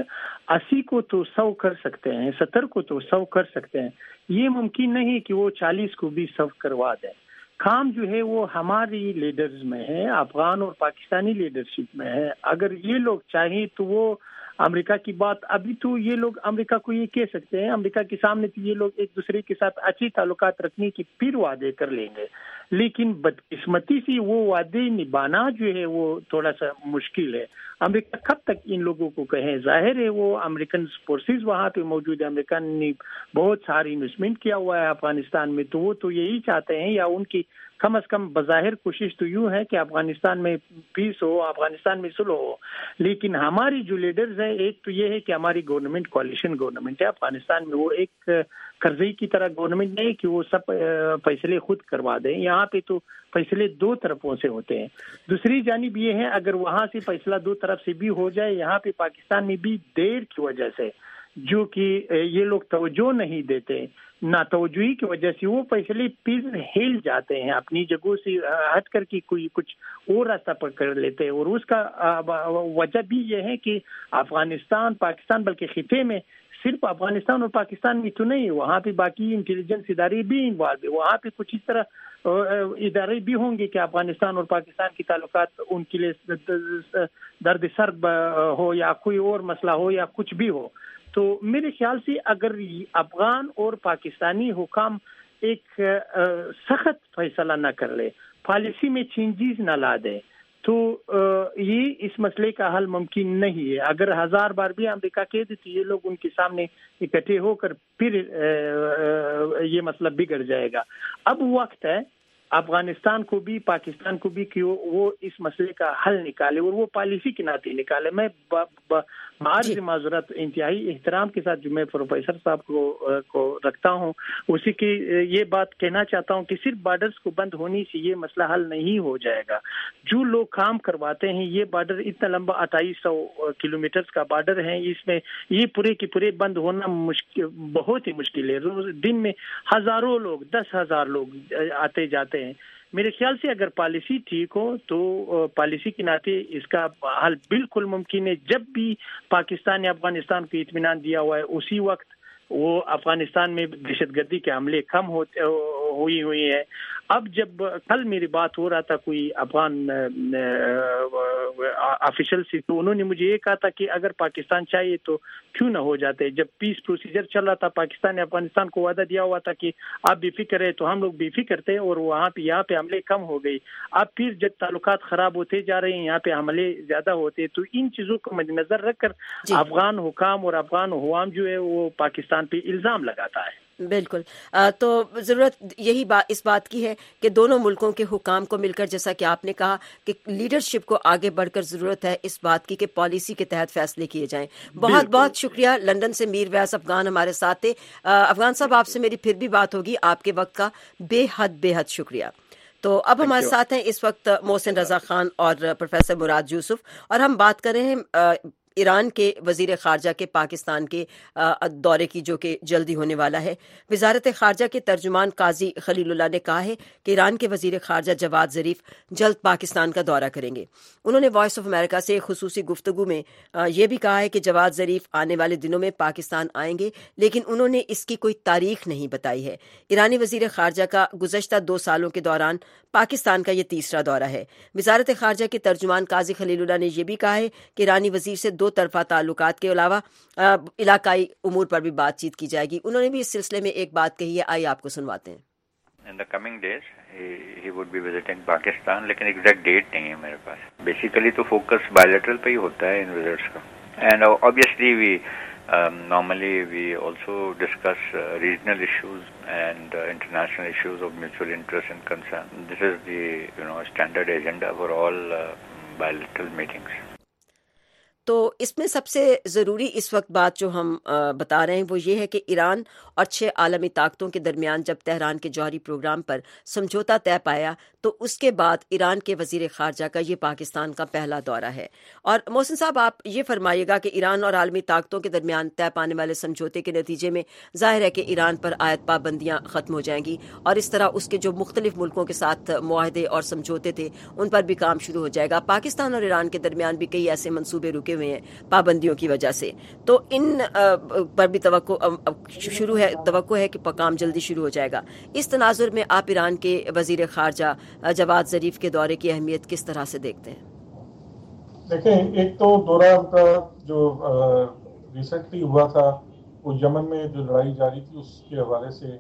اسی کو تو سو کر سکتے ہیں، ستر کو تو سو کر سکتے ہیں، یہ ممکن نہیں کہ وہ چالیس کو بھی سو کروا دیں۔ کام جو ہے وہ ہماری لیڈرز میں ہے، افغان اور پاکستانی لیڈرشپ میں ہے۔ اگر یہ لوگ چاہیں تو وہ امریکہ کی بات ابھی تو یہ لوگ امریکہ کو یہ کہہ سکتے ہیں, امریکہ کے سامنے تو یہ لوگ ایک دوسرے کے ساتھ اچھی تعلقات رکھنے کی پھر وعدے کر لیں گے, لیکن بدقسمتی سے وہ وعدے نبھانا جو ہے وہ تھوڑا سا مشکل ہے. امریکہ کب تک ان لوگوں کو کہیں؟ ظاہر ہے وہ امریکن فورسز وہاں پہ موجود ہے, امریکہ نے بہت ساری انویسٹمنٹ کیا ہوا ہے افغانستان میں, تو وہ تو یہی چاہتے ہیں, یا ان کی کم از کم بظاہر کوشش تو یوں ہے کہ افغانستان میں پیس ہو, افغانستان میں صلح ہو. لیکن ہماری جو لیڈرز ہیں, ایک تو یہ ہے کہ ہماری گورنمنٹ کوalition گورنمنٹ ہے افغانستان میں, وہ ایک قرضے کی طرح گورنمنٹ نہیں کہ وہ سب فیصلے خود کروا دیں. یہاں پہ تو فیصلے دو طرفوں سے ہوتے ہیں. دوسری جانب یہ ہے اگر وہاں سے فیصلہ دو طرف سے بھی ہو جائے, یہاں پہ پاکستان میں بھی دیر کی وجہ سے جو کہ یہ لوگ توجہ نہیں دیتے, نہ توجہی کی وجہ سے وہ فیصلے پھر ہل جاتے ہیں, اپنی جگہوں سے ہٹ کر کے کوئی کچھ اور راستہ پکڑ لیتے ہیں. اور اس کا وجہ بھی یہ ہے کہ افغانستان پاکستان بلکہ خطے میں صرف افغانستان اور پاکستان میں تو نہیں, وہاں پہ باقی انٹیلیجنس ادارے بھی انوالو ہے, وہاں پہ کچھ اس طرح ادارے بھی ہوں گے کہ افغانستان اور پاکستان کی تعلقات ان کے لیے درد سر ہو یا کوئی اور مسئلہ ہو یا کچھ بھی ہو. تو میرے خیال سے اگر افغان اور پاکستانی حکام ایک سخت فیصلہ نہ کر لے, پالیسی میں چینجز نہ لا دے, تو یہ اس مسئلے کا حل ممکن نہیں ہے. اگر ہزار بار بھی امریکہ کہہ دیتی یہ لوگ ان کے سامنے اکٹھے ہو کر پھر یہ مسئلہ بگڑ جائے گا. اب وقت ہے افغانستان کو بھی پاکستان کو بھی کہ وہ اس مسئلے کا حل نکالے اور وہ پالیسی کے ناطے نکالے. میں معارض معذرت انتہائی احترام کے ساتھ جو میں پروفیسر صاحب کو کو رکھتا ہوں اسی کی یہ بات کہنا چاہتا ہوں کہ صرف بارڈرز کو بند ہونے سے یہ مسئلہ حل نہیں ہو جائے گا. جو لوگ کام کرواتے ہیں, یہ بارڈر اتنا لمبا اٹھائیس سو کلو میٹر کا بارڈر ہے, اس میں یہ پورے کے پورے بند ہونا مشکل, بہت ہی مشکل ہے. روز دن میں ہزاروں لوگ, دس ہزار لوگ آتے جاتے ہیں. میرے خیال سے اگر پالیسی ٹھیک ہو تو پالیسی کے ناطے اس کا حل بالکل ممکن ہے. جب بھی پاکستان نے افغانستان کو اطمینان دیا ہوا ہے اسی وقت وہ افغانستان میں دہشت گردی کے حملے کم ہوتے ہوئی ہوئی ہیں. اب جب کل میری بات ہو رہا تھا کوئی افغان آفیشل سے, تو انہوں نے مجھے یہ کہا تھا کہ اگر پاکستان چاہیے تو کیوں نہ ہو جاتے. جب پیس پروسیجر چل رہا تھا پاکستان نے افغانستان کو وعدہ دیا ہوا تھا کہ آپ بے فکر ہے, تو ہم لوگ بے فکر تھے اور وہاں پہ یہاں پہ حملے کم ہو گئی. اب پھر جب تعلقات خراب ہوتے جا رہے ہیں, یہاں پہ حملے زیادہ ہوتے, تو ان چیزوں کو مد نظر رکھ کر جی. افغان حکام اور افغان عوام جو ہے وہ پاکستان پہ الزام لگاتا ہے. بالکل, تو ضرورت یہی بات اس بات کی ہے کہ دونوں ملکوں کے حکام کو مل کر, جیسا کہ آپ نے کہا کہ لیڈرشپ کو آگے بڑھ کر ضرورت ہے اس بات کی کہ پالیسی کے تحت فیصلے کیے جائیں. بہت بہت شکریہ. لندن سے میر ویس افغان ہمارے ساتھ تھے. افغان صاحب آپ سے میری پھر بھی بات ہوگی, آپ کے وقت کا بے حد بے حد شکریہ. تو اب ہمارے ساتھ ہیں اس وقت محسن رضا خان اور پروفیسر مراد یوسف, اور ہم بات کر رہے ہیں ایران کے وزیر خارجہ کے پاکستان کے دورے کی جو کہ جلدی ہونے والا ہے. وزارت خارجہ کے ترجمان قاضی خلیل اللہ نے کہا ہے کہ ایران کے وزیر خارجہ جواد ظریف جلد پاکستان کا دورہ کریں گے. انہوں نے وائس آف امریکہ سے خصوصی گفتگو میں یہ بھی کہا ہے کہ جواد ظریف آنے والے دنوں میں پاکستان آئیں گے, لیکن انہوں نے اس کی کوئی تاریخ نہیں بتائی ہے. ایرانی وزیر خارجہ کا گزشتہ دو سالوں کے دوران پاکستان کا یہ تیسرا دورہ ہے. وزارت خارجہ کے ترجمان قاضی خلیل اللہ نے یہ بھی کہا ہے کہ ایرانی وزیر سے دو طرفہ تعلقات کے علاوہ علاقائی امور پر بھی بات چیت کی جائے گی. انہوں نے بھی اس سلسلے میں ایک بات کہی ہے, آئیے آپ کو سنواتے ہیں. In the coming days, he, he would be visiting Pakistan, لیکن ایگزیکٹ ڈیٹ نہیں ہے میرے پاس. بیسیکلی تو فوکس بائیلیٹرل پہ ہی ہوتا ہے ان وزٹس کا. And obviously we um, normally we also discuss uh, regional issues and uh, international issues of mutual interest and concern. This is the you know standard agenda for all uh, bilateral meetings. تو اس میں سب سے ضروری اس وقت بات جو ہم بتا رہے ہیں وہ یہ ہے کہ ایران اور چھ عالمی طاقتوں کے درمیان جب تہران کے جوہری پروگرام پر سمجھوتا طے پایا تو اس کے بعد ایران کے وزیر خارجہ کا یہ پاکستان کا پہلا دورہ ہے. اور محسن صاحب آپ یہ فرمائیے گا کہ ایران اور عالمی طاقتوں کے درمیان طے پانے والے سمجھوتے کے نتیجے میں ظاہر ہے کہ ایران پر عائد پابندیاں ختم ہو جائیں گی, اور اس طرح اس کے جو مختلف ملکوں کے ساتھ معاہدے اور سمجھوتے تھے ان پر بھی کام شروع ہو جائے گا. پاکستان اور ایران کے درمیان بھی کئی ایسے منصوبے رکے ہوئے ہیں پابندیوں کی وجہ سے, تو ان پر بھی توقع شروع ہے توقع ہے کہ کام جلدی شروع ہو جائے گا. اس تناظر میں آپ ایران کے وزیر خارجہ جواد ظریف کے دورے کی اہمیت کس طرح سے دیکھتے ہیں؟ دیکھیں ایک تو دورہ ان کا جو ریسنٹلی ہوا تھا وہ یمن میں جو لڑائی جاری تھی اس کے حوالے سے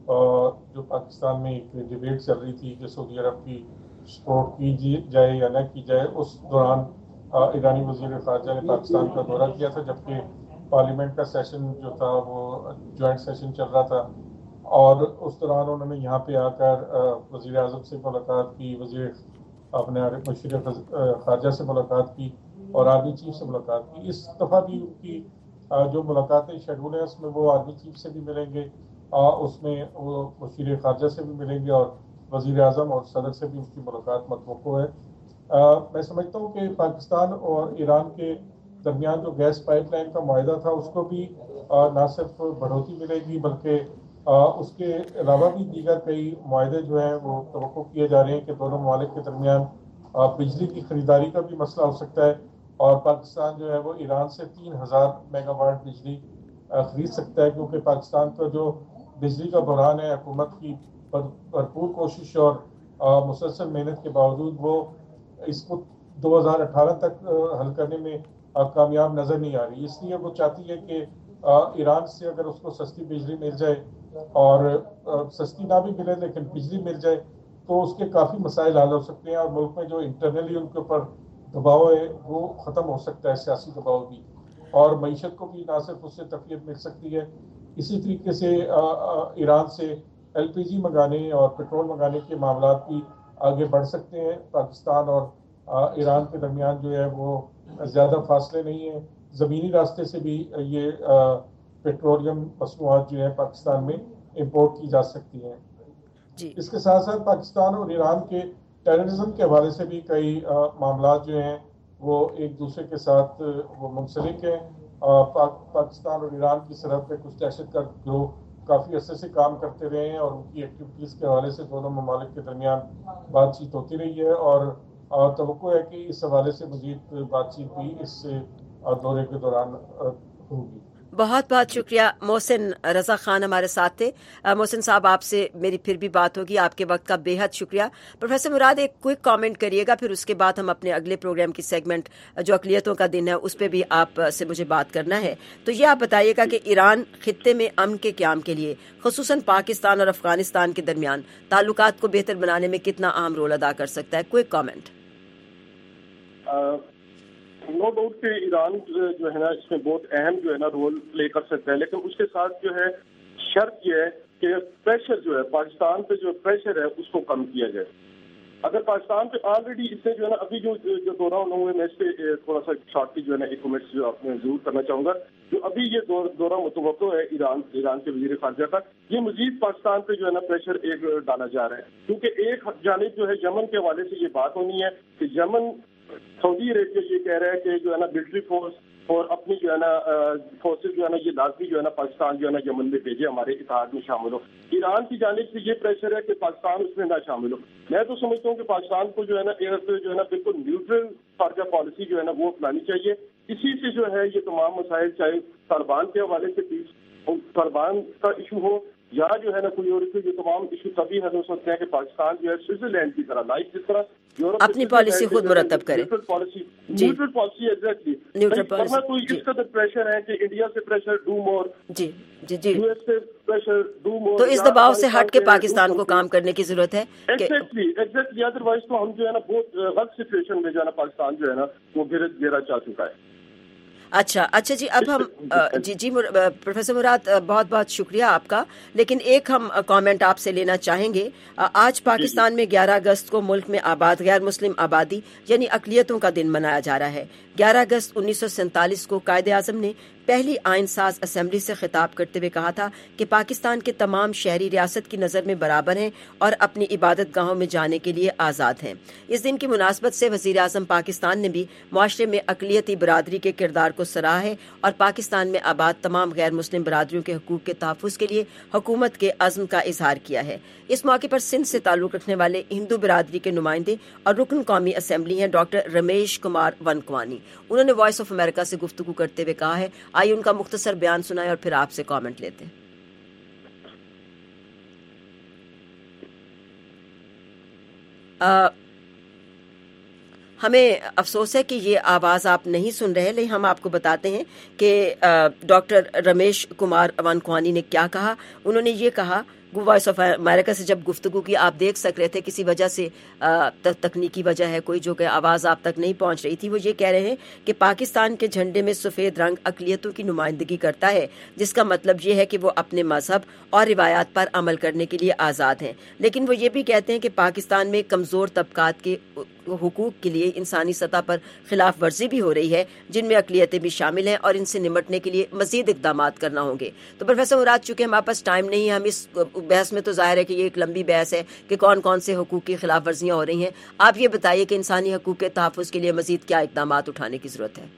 جو پاکستان میں ایک ڈیبیٹ چل رہی تھی کہ سعودی عرب کی سپورٹ کی جائے یا نہ کی جائے، اس دوران ایرانی وزیر خارجہ نے پاکستان کا دورہ کیا تھا، جبکہ پارلیمنٹ کا سیشن جو تھا وہ جوائنٹ سیشن چل رہا تھا، اور اس دوران انہوں نے یہاں پہ آ کر وزیر اعظم سے ملاقات کی، وزیر اپنے مشیر خارجہ سے ملاقات کی اور آرمی چیف سے ملاقات کی۔ اس دفعہ بھی ان کی جو ملاقاتیں شیڈول ہیں اس میں وہ آرمی چیف سے بھی ملیں گے، اس میں وہ مشیر خارجہ سے بھی ملیں گے، اور وزیر اعظم اور صدر سے بھی اس کی ملاقات متوقع ہے۔ میں سمجھتا ہوں کہ پاکستان اور ایران کے درمیان جو گیس پائپ لائن کا معاہدہ تھا اس کو بھی نہ صرف بڑھوتری ملے گی بلکہ اس کے علاوہ بھی دیگر کئی معاہدے جو ہیں وہ توقع کیے جا رہے ہیں کہ دونوں ممالک کے درمیان بجلی کی خریداری کا بھی مسئلہ ہو سکتا ہے، اور پاکستان جو ہے وہ ایران سے تین ہزار میگا واٹ بجلی خرید سکتا ہے، کیونکہ پاکستان کا جو بجلی کا بحران ہے حکومت کی بھرپور کوشش اور مسلسل محنت کے باوجود وہ اس کو دو ہزار اٹھارہ تک حل کرنے میں کامیاب نظر نہیں آ رہی، اس لیے وہ چاہتی ہے کہ ایران سے اگر اس کو سستی بجلی مل جائے اور سستی نہ بھی ملے لیکن بجلی مل جائے تو اس کے کافی مسائل حل ہو سکتے ہیں، اور ملک میں جو انٹرنلی ان کے اوپر دباؤ ہے وہ ختم ہو سکتا ہے، سیاسی دباؤ بھی، اور معیشت کو بھی نہ صرف اس سے تقویت مل سکتی ہے۔ اسی طریقے سے ایران سے ایل پی جی منگانے اور پیٹرول منگانے کے معاملات بھی آگے بڑھ سکتے ہیں۔ پاکستان اور ایران کے درمیان جو ہے وہ زیادہ فاصلے نہیں ہیں، زمینی راستے سے بھی یہ پیٹرولیم مصنوعات جو ہیں پاکستان میں امپورٹ کی جا سکتی ہیں۔ جی۔ اس کے ساتھ ساتھ پاکستان اور ایران کے ٹیررزم کے حوالے سے بھی کئی معاملات جو ہیں وہ ایک دوسرے کے ساتھ وہ منسلک ہیں۔ پاکستان اور ایران کی سرحد پہ کچھ دہشت گرد گروہ کافی عرصے سے کام کرتے رہے ہیں، اور ان کی ایکٹیویٹیز کے حوالے سے دونوں ممالک کے درمیان بات چیت ہوتی رہی ہے، اور توقع ہے کہ اس حوالے سے مزید بات چیت بھی اس دورے کے دوران ہوگی۔ بہت بہت شکریہ محسن رضا خان ہمارے ساتھ تھے۔ محسن صاحب آپ سے میری پھر بھی بات ہوگی، آپ کے وقت کا بے حد شکریہ۔ پروفیسر مراد ایک کوئک کامنٹ کریے گا، پھر اس کے بعد ہم اپنے اگلے پروگرام کی سیگمنٹ جو اقلیتوں کا دن ہے اس پہ بھی آپ سے مجھے بات کرنا ہے۔ تو یہ آپ بتائیے گا کہ ایران خطے میں امن کے قیام کے لیے خصوصاً پاکستان اور افغانستان کے درمیان تعلقات کو بہتر بنانے میں کتنا اہم رول ادا کر سکتا ہے؟ Quick comment. نو ڈاؤٹ کہ ایران جو ہے نا اس میں بہت اہم جو ہے نا رول پلے کر سکتا ہے، لیکن اس کے ساتھ جو ہے شرط یہ ہے کہ پریشر جو ہے پاکستان پہ جو پریشر ہے اس کو کم کیا جائے۔ اگر پاکستان پہ آلریڈی اس سے جو ہے نا ابھی جو جو دورہ انہوں نے میں اس پہ تھوڑا سا شارٹلی جو ہے نا ایک کمنٹس جو آپ نے ضرور کرنا چاہوں گا، جو ابھی یہ دورہ متوقع ہے ایران ایران کے وزیر خارجہ کا، یہ مزید پاکستان پہ جو ہے نا پریشر ایک ڈالا جا رہا ہے، کیونکہ ایک جانب جو ہے یمن کے حوالے سے یہ بات ہونی ہے کہ یمن سعودی عربیہ یہ کہہ رہا ہے کہ جو ہے نا ملٹری فورس اور اپنی جو ہے نا فورسز جو ہے نا یہ لازمی جو ہے نا پاکستان جو ہے نا یمن میں بھیجے، ہمارے اتحاد میں شامل ہو۔ ایران کی جانب سے یہ پریشر ہے کہ پاکستان اس میں نہ شامل ہو۔ میں تو سمجھتا ہوں کہ پاکستان کو جو ہے نا ایک جو ہے نا بالکل نیوٹرل خارجہ پالیسی جو ہے نا وہ اپنانی چاہیے۔ اسی سے جو ہے یہ تمام مسائل چاہے طالبان کے حوالے سے طالبان کا ایشو ہو یا جو ہے نا کوئی اور یہ تمام ایشو تبھی حل ہو سکتے ہیں کہ پاکستان جو ہے سوئٹزرلینڈ کی طرح لائک جس طرح اپنی پالیسی خود مرتب کرے۔ نیوٹرل پالیسی ایگزیکٹلی، ورنہ کوئی اس قدر پریشر ہے کہ انڈیا سے پریشر ڈو مور، جی جی جی یو ایس سے پریشر ڈو مور، تو اس دباؤ سے ہٹ کے پاکستان کو کام کرنے کی ضرورت ہے۔ ایگزیکٹلی ایگزیکٹلی ادروائز تو ہم جو ہے نا بہت غلط سچویشن میں جو ہے نا پاکستان جو ہے نا وہ گرا چاہ چکا ہے۔ اچھا اچھا جی، اب ہم جی جی پروفیسر مراد بہت بہت شکریہ آپ کا، لیکن ایک ہم کامنٹ آپ سے لینا چاہیں گے۔ آج پاکستان میں گیارہ اگست کو ملک میں آباد غیر مسلم آبادی یعنی اقلیتوں کا دن منایا جا رہا ہے۔ گیارہ اگست انیس سو سینتالیس کو قائد اعظم نے پہلی آئین ساز اسمبلی سے خطاب کرتے ہوئے کہا تھا کہ پاکستان کے تمام شہری ریاست کی نظر میں برابر ہیں اور اپنی عبادت گاہوں میں جانے کے لیے آزاد ہیں۔ اس دن کی مناسبت سے وزیر اعظم پاکستان نے بھی معاشرے میں اقلیتی برادری کے کردار کو سراہا ہے اور پاکستان میں آباد تمام غیر مسلم برادریوں کے حقوق کے تحفظ کے لیے حکومت کے عزم کا اظہار کیا ہے۔ اس موقع پر سندھ سے تعلق رکھنے والے ہندو برادری کے نمائندے اور رکن قومی اسمبلی ہیں ڈاکٹر رمیش کمار ونکوانی۔ انہوں نے وائس آف امریکہ سے گفتگو کرتے ہوئے کہا ہے، آئیے ان کا مختصر بیان سنائیں اور پھر آپ سے کامنٹ لیتے ہیں۔ ہمیں افسوس ہے کہ یہ آواز آپ نہیں سن رہے، لیکن ہم آپ کو بتاتے ہیں کہ ڈاکٹر رمیش کمار وانکوانی نے کیا کہا. انہوں نے یہ کہا، وائس آف امریکہ سے جب گفتگو کی، آپ دیکھ سک رہے تھے کسی وجہ سے تکنیکی وجہ ہے کوئی جو کہ آواز آپ تک نہیں پہنچ رہی تھی. وہ یہ کہہ رہے ہیں کہ پاکستان کے جھنڈے میں سفید رنگ اقلیتوں کی نمائندگی کرتا ہے، جس کا مطلب یہ ہے کہ وہ اپنے مذہب اور روایات پر عمل کرنے کے لیے آزاد ہیں. لیکن وہ یہ بھی کہتے ہیں کہ پاکستان میں کمزور طبقات کے حقوق کے لیے انسانی سطح پر خلاف ورزی بھی ہو رہی ہے، جن میں اقلیتیں بھی شامل ہیں، اور ان سے نمٹنے کے لیے مزید اقدامات کرنا ہوں گے. تو پروفیسر مراد، چونکہ ہمارے پاس ٹائم نہیں ہے، ہم اس بحث میں تو ظاہر ہے کہ یہ ایک لمبی بحث ہے کہ کون کون سے حقوق کی خلاف ورزیاں ہو رہی ہیں. آپ یہ بتائیے کہ انسانی حقوق کے تحفظ کے لیے مزید کیا اقدامات اٹھانے کی ضرورت ہے؟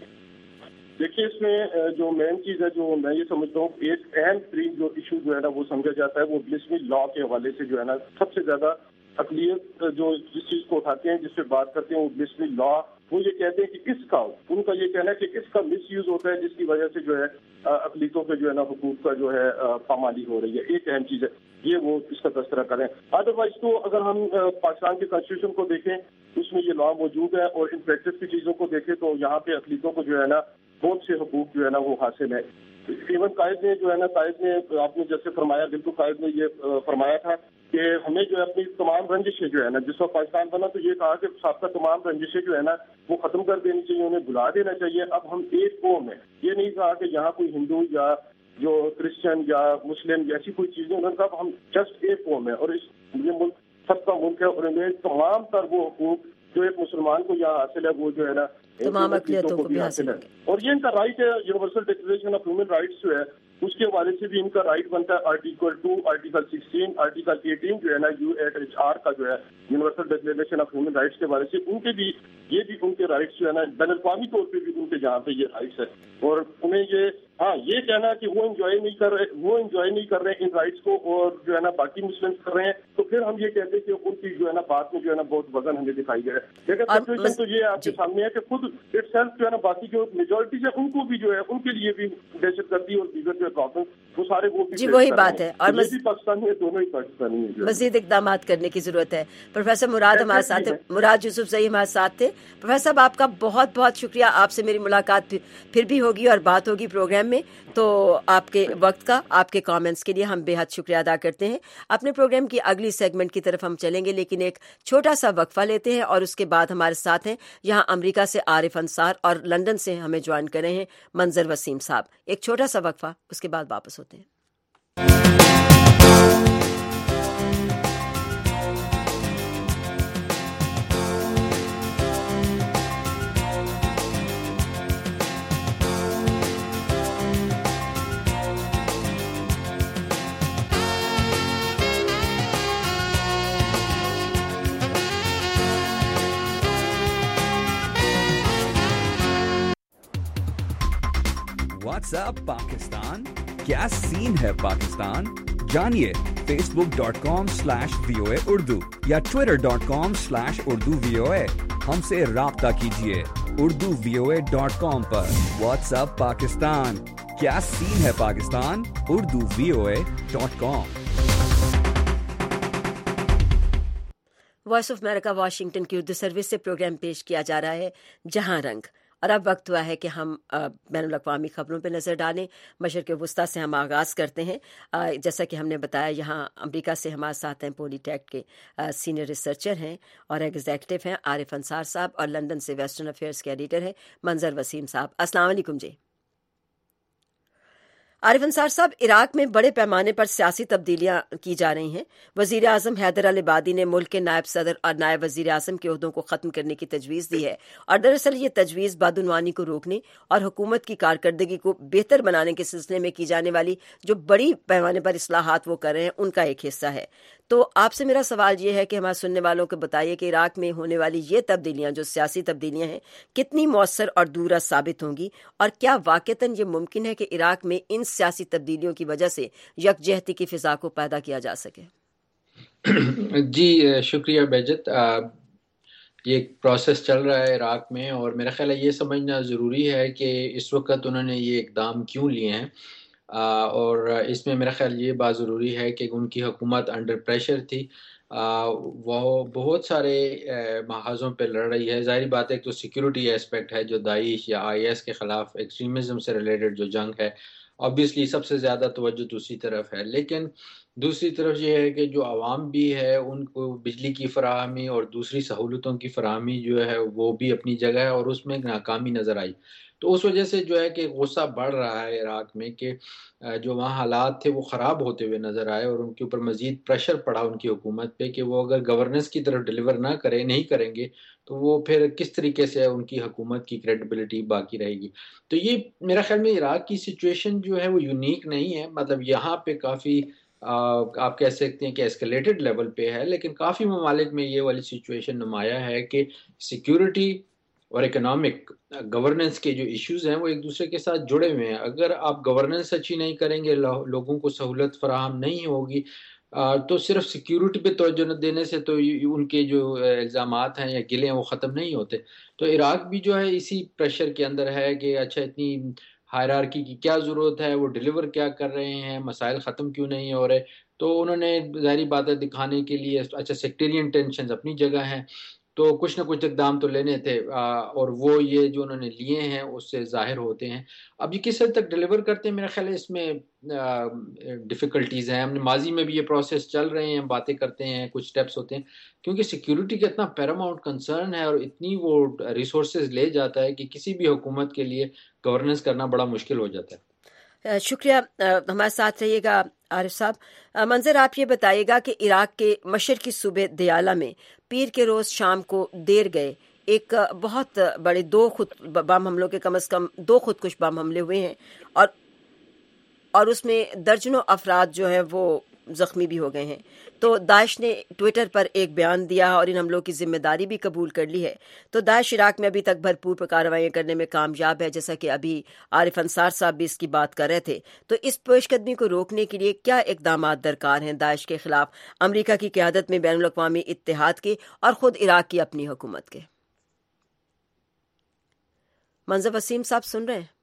دیکھیے، اس میں جو مین چیز ہے، جو میں یہ سمجھتا ہوں، ایک اہم ترین جو ایشو جو ہے نا وہ سمجھا جاتا ہے، وہ بلسمی لا کے حوالے سے جو ہے نا سب سے زیادہ اقلیت جو جس چیز کو اٹھاتے ہیں، جس پہ بات کرتے ہیں، وہ بلسمی لا. وہ یہ کہتے ہیں کہ اس کا ان کا یہ کہنا ہے کہ اس کا مس یوز ہوتا ہے، جس کی وجہ سے جو ہے اقلیتوں کے جو ہے نا حقوق کا جو ہے پامالی ہو رہی ہے. ایک اہم چیز ہے یہ، وہ اس کا تذکرہ کریں. ادروائز تو اگر ہم پاکستان کے کانسٹیٹیوشن کو دیکھیں، اس میں یہ لا موجود ہے، اور ان پریکٹس کی چیزوں کو دیکھیں تو یہاں پہ اقلیتوں کو جو ہے نا بہت سے حقوق جو ہے نا وہ حاصل ہے. ایون قائد نے جو ہے نا قائد نے آپ نے جیسے فرمایا، بالکل قائد نے یہ فرمایا تھا کہ ہمیں جو ہے اپنی تمام رنجشیں جو ہے نا، جس وقت پاکستان بنا تو یہ کہا کہ سابقہ تمام رنجشیں جو ہے نا وہ ختم کر دینی چاہیے، انہیں بلا دینا چاہیے. اب ہم ایک قوم ہیں. یہ نہیں کہا کہ یہاں کوئی ہندو یا جو کرسچن یا مسلم ایسی کوئی چیزیں، انہوں نے کہا ہم جسٹ ایک قوم ہے، اور اس یہ ملک سب کا ملک ہے، اور انہیں تمام تر وہ حقوق جو ایک مسلمان کو یہاں حاصل ہے وہ جو ہے نا تمام اقلیتوں کو بھی حاصل ہے. اور یہ ان کا رائٹ ہے. Universal Declaration of Human Rights جو ہے اس کے حوالے سے بھی ان کا رائٹ بنتا ہے. Article two, article sixteen, article eighteen جو ہے نا یو ایٹ ایچ آر کا جو ہے Universal Declaration of Human Rights کے حوالے سے، ان کے بھی یہ بھی ان کے رائٹس جو ہے نا بین الاقوامی طور پہ بھی ان کے جہاں پہ یہ رائٹس ہے. اور انہیں یہ ہاں یہ کہنا کہ وہ انجوائے نہیں کر رہے وہ انجوائے نہیں کر رہے ان رائٹس کو، اور جو ہے نا باقی مسلم کر رہے ہیں، تو پھر ہم یہ کہتے ہیں کہ ان کی جو ہے نا بات میں جو ہے نا بہت وزن ہمیں دکھائی گیا ہے. لیکن سچویشن تو یہ آپ کے سامنے ہے کہ خود اٹ سیلف جو ہے نا باقی جو میجورٹیز ہے ان کو بھی جو ہے ان کے لیے بھی دہشت گردی اور دیگر جو پرابلم وہ سارے وہ جی وہی بات ہے. اور مز... پاکستانی ہے، دونوں ہی پاکستانی ہیں. مزید اقدامات کرنے کی ضرورت ہے. پروفیسر مراد ہمارے ساتھ، مراد یوسف زئی ہمارے ساتھ تھے. پروفیسر صاحب آپ کا بہت بہت شکریہ. آپ سے میری ملاقات پھر بھی ہوگی اور بات ہوگی پروگرام میں. تو آپ کے وقت کا، آپ کے کامنٹس کے لیے ہم بے حد شکریہ ادا کرتے ہیں. اپنے پروگرام کی اگلی سیگمنٹ کی طرف ہم چلیں گے، لیکن ایک چھوٹا سا وقفہ لیتے ہیں، اور اس کے بعد ہمارے ساتھ ہیں یہاں امریکہ سے عارف انصار، اور لندن سے ہمیں جوائن کر رہے ہیں منظر وسیم صاحب. ایک چھوٹا سا وقفہ، اس کے بعد واپس ہوتے ہیں. واٹس اپ پاکستان، کیا سین ہے پاکستان؟ جانیے Facebook dot com slash V O A Urdu یا Twitter dot com slash Urdu V O A. ہم سے رابطہ کیجیے Urdu V O A dot com پر. واٹس اپ پاکستان، کیا سین ہے Pakistan? Urdu V O A dot com. Voice of America Washington کی Urdu service سے پروگرام پیش کیا جا رہا ہے جہاں رنگ. اور اب وقت ہوا ہے کہ ہم بین الاقوامی خبروں پہ نظر ڈالیں. مشرق وسطیٰ سے ہم آغاز کرتے ہیں. جیسا کہ ہم نے بتایا، یہاں امریکہ سے ہمارے ساتھ ہیں پولی ٹیک کے سینئر ریسرچر ہیں اور ایگزیکٹو ہیں عارف انصار صاحب، اور لندن سے ویسٹرن افیئرس کے ایڈیٹر ہیں منظر وسیم صاحب. السلام علیکم. جی عارف انصار صاحب، عراق میں بڑے پیمانے پر سیاسی تبدیلیاں کی جا رہی ہیں. وزیر اعظم حیدر العبادی نے ملک کے نائب صدر اور نائب وزیر اعظم کے عہدوں کو ختم کرنے کی تجویز دی ہے، اور دراصل یہ تجویز بدعنوانی کو روکنے اور حکومت کی کارکردگی کو بہتر بنانے کے سلسلے میں کی جانے والی جو بڑی پیمانے پر اصلاحات وہ کر رہے ہیں ان کا ایک حصہ ہے. تو آپ سے میرا سوال یہ ہے کہ ہمارے سننے والوں کو بتائیے کہ عراق میں ہونے والی یہ تبدیلیاں جو سیاسی تبدیلیاں ہیں کتنی مؤثر اور دورہ ثابت ہوں گی، اور کیا واقعتاً یہ ممکن ہے کہ عراق میں ان سیاسی تبدیلیوں کی وجہ سے یکجہتی کی فضا کو پیدا کیا جا سکے؟ جی شکریہ بہجت. یہ ایک پروسیس چل رہا ہے عراق میں، اور میرا خیال ہے یہ سمجھنا ضروری ہے کہ اس وقت انہوں نے یہ اقدام کیوں لیے ہیں، اور اس میں میرا خیال یہ بات ضروری ہے کہ ان کی حکومت انڈر پریشر تھی. وہ بہت سارے محاذوں پہ لڑ رہی ہے. ظاہری بات ہے تو سیکیورٹی ایسپیکٹ ہے جو داعش یا آئی ایس کے خلاف ایکسٹریمزم سے ریلیٹڈ جو جنگ ہے obviously سب سے زیادہ توجہ دوسری طرف ہے. لیکن دوسری طرف یہ ہے کہ جو عوام بھی ہے ان کو بجلی کی فراہمی اور دوسری سہولتوں کی فراہمی جو ہے وہ بھی اپنی جگہ ہے اور اس میں ناکامی نظر آئی. تو اس وجہ سے جو ہے کہ غصہ بڑھ رہا ہے عراق میں کہ جو وہاں حالات تھے وہ خراب ہوتے ہوئے نظر آئے اور ان کے اوپر مزید پریشر پڑا ان کی حکومت پہ کہ وہ اگر گورننس کی طرف ڈیلیور نہ کرے نہیں کریں گے تو وہ پھر کس طریقے سے ان کی حکومت کی کریڈیبلٹی باقی رہے گی. تو یہ میرا خیال میں عراق کی سچویشن جو ہے وہ یونیک نہیں ہے. مطلب یہاں پہ کافی آپ کہہ سکتے ہیں کہ ایسکلیٹڈ لیول پہ ہے لیکن کافی ممالک میں یہ والی سچویشن نمایاں ہے کہ سیکیورٹی اور اکنامک گورننس کے جو ایشوز ہیں وہ ایک دوسرے کے ساتھ جڑے ہوئے ہیں. اگر آپ گورننس اچھی نہیں کریں گے لوگوں کو سہولت فراہم نہیں ہوگی تو صرف سیکیورٹی پہ توجہ نہ دینے سے تو ان کے جو الزامات ہیں یا گلے ہیں وہ ختم نہیں ہوتے. تو عراق بھی جو ہے اسی پریشر کے اندر ہے کہ اچھا اتنی ہائرارکی کی کیا ضرورت ہے, وہ ڈیلیور کیا کر رہے ہیں, مسائل ختم کیوں نہیں ہو رہے. تو انہوں نے ظاہری باتیں دکھانے کے لیے اچھا سیکٹیرین ٹینشنز اپنی جگہ ہیں تو کچھ نہ کچھ اقدام تو لینے تھے اور وہ یہ جو انہوں نے لیے ہیں اس سے ظاہر ہوتے ہیں. اب یہ کس حد تک ڈیلیور کرتے ہیں میرا خیال ہے اس میں ڈیفیکلٹیز ہیں. ہم نے ماضی میں بھی یہ پروسیس چل رہے ہیں, باتیں کرتے ہیں, کچھ سٹیپس ہوتے ہیں کیونکہ سیکیورٹی کا اتنا پیراماؤنٹ کنسرن ہے اور اتنی وہ ریسورسز لے جاتا ہے کہ کسی بھی حکومت کے لیے گورننس کرنا بڑا مشکل ہو جاتا ہے. شکریہ, ہمارے ساتھ رہیے گا عارف صاحب. منظر آپ یہ بتائیے گا کہ عراق کے مشرقی صوبے دیالہ میں پیر کے روز شام کو دیر گئے ایک بہت بڑے دو خود بم حملوں کے کم از کم دو خودکش بم حملے ہوئے ہیں اور اور اس میں درجنوں افراد جو ہیں وہ زخمی بھی ہو گئے ہیں. تو داعش نے ٹویٹر پر ایک بیان دیا اور ان حملوں کی ذمہ داری بھی قبول کر لی ہے. تو داعش عراق میں ابھی تک بھرپور کارروائیاں کرنے میں کامیاب ہے, جیسا کہ ابھی عارف انصار صاحب بھی اس کی بات کر رہے تھے. تو اس پیش قدمی کو روکنے کے لیے کیا اقدامات درکار ہیں داعش کے خلاف امریکہ کی قیادت میں بین الاقوامی اتحاد کے اور خود عراق کی اپنی حکومت کے؟ منظر وسیم صاحب سن رہے ہیں؟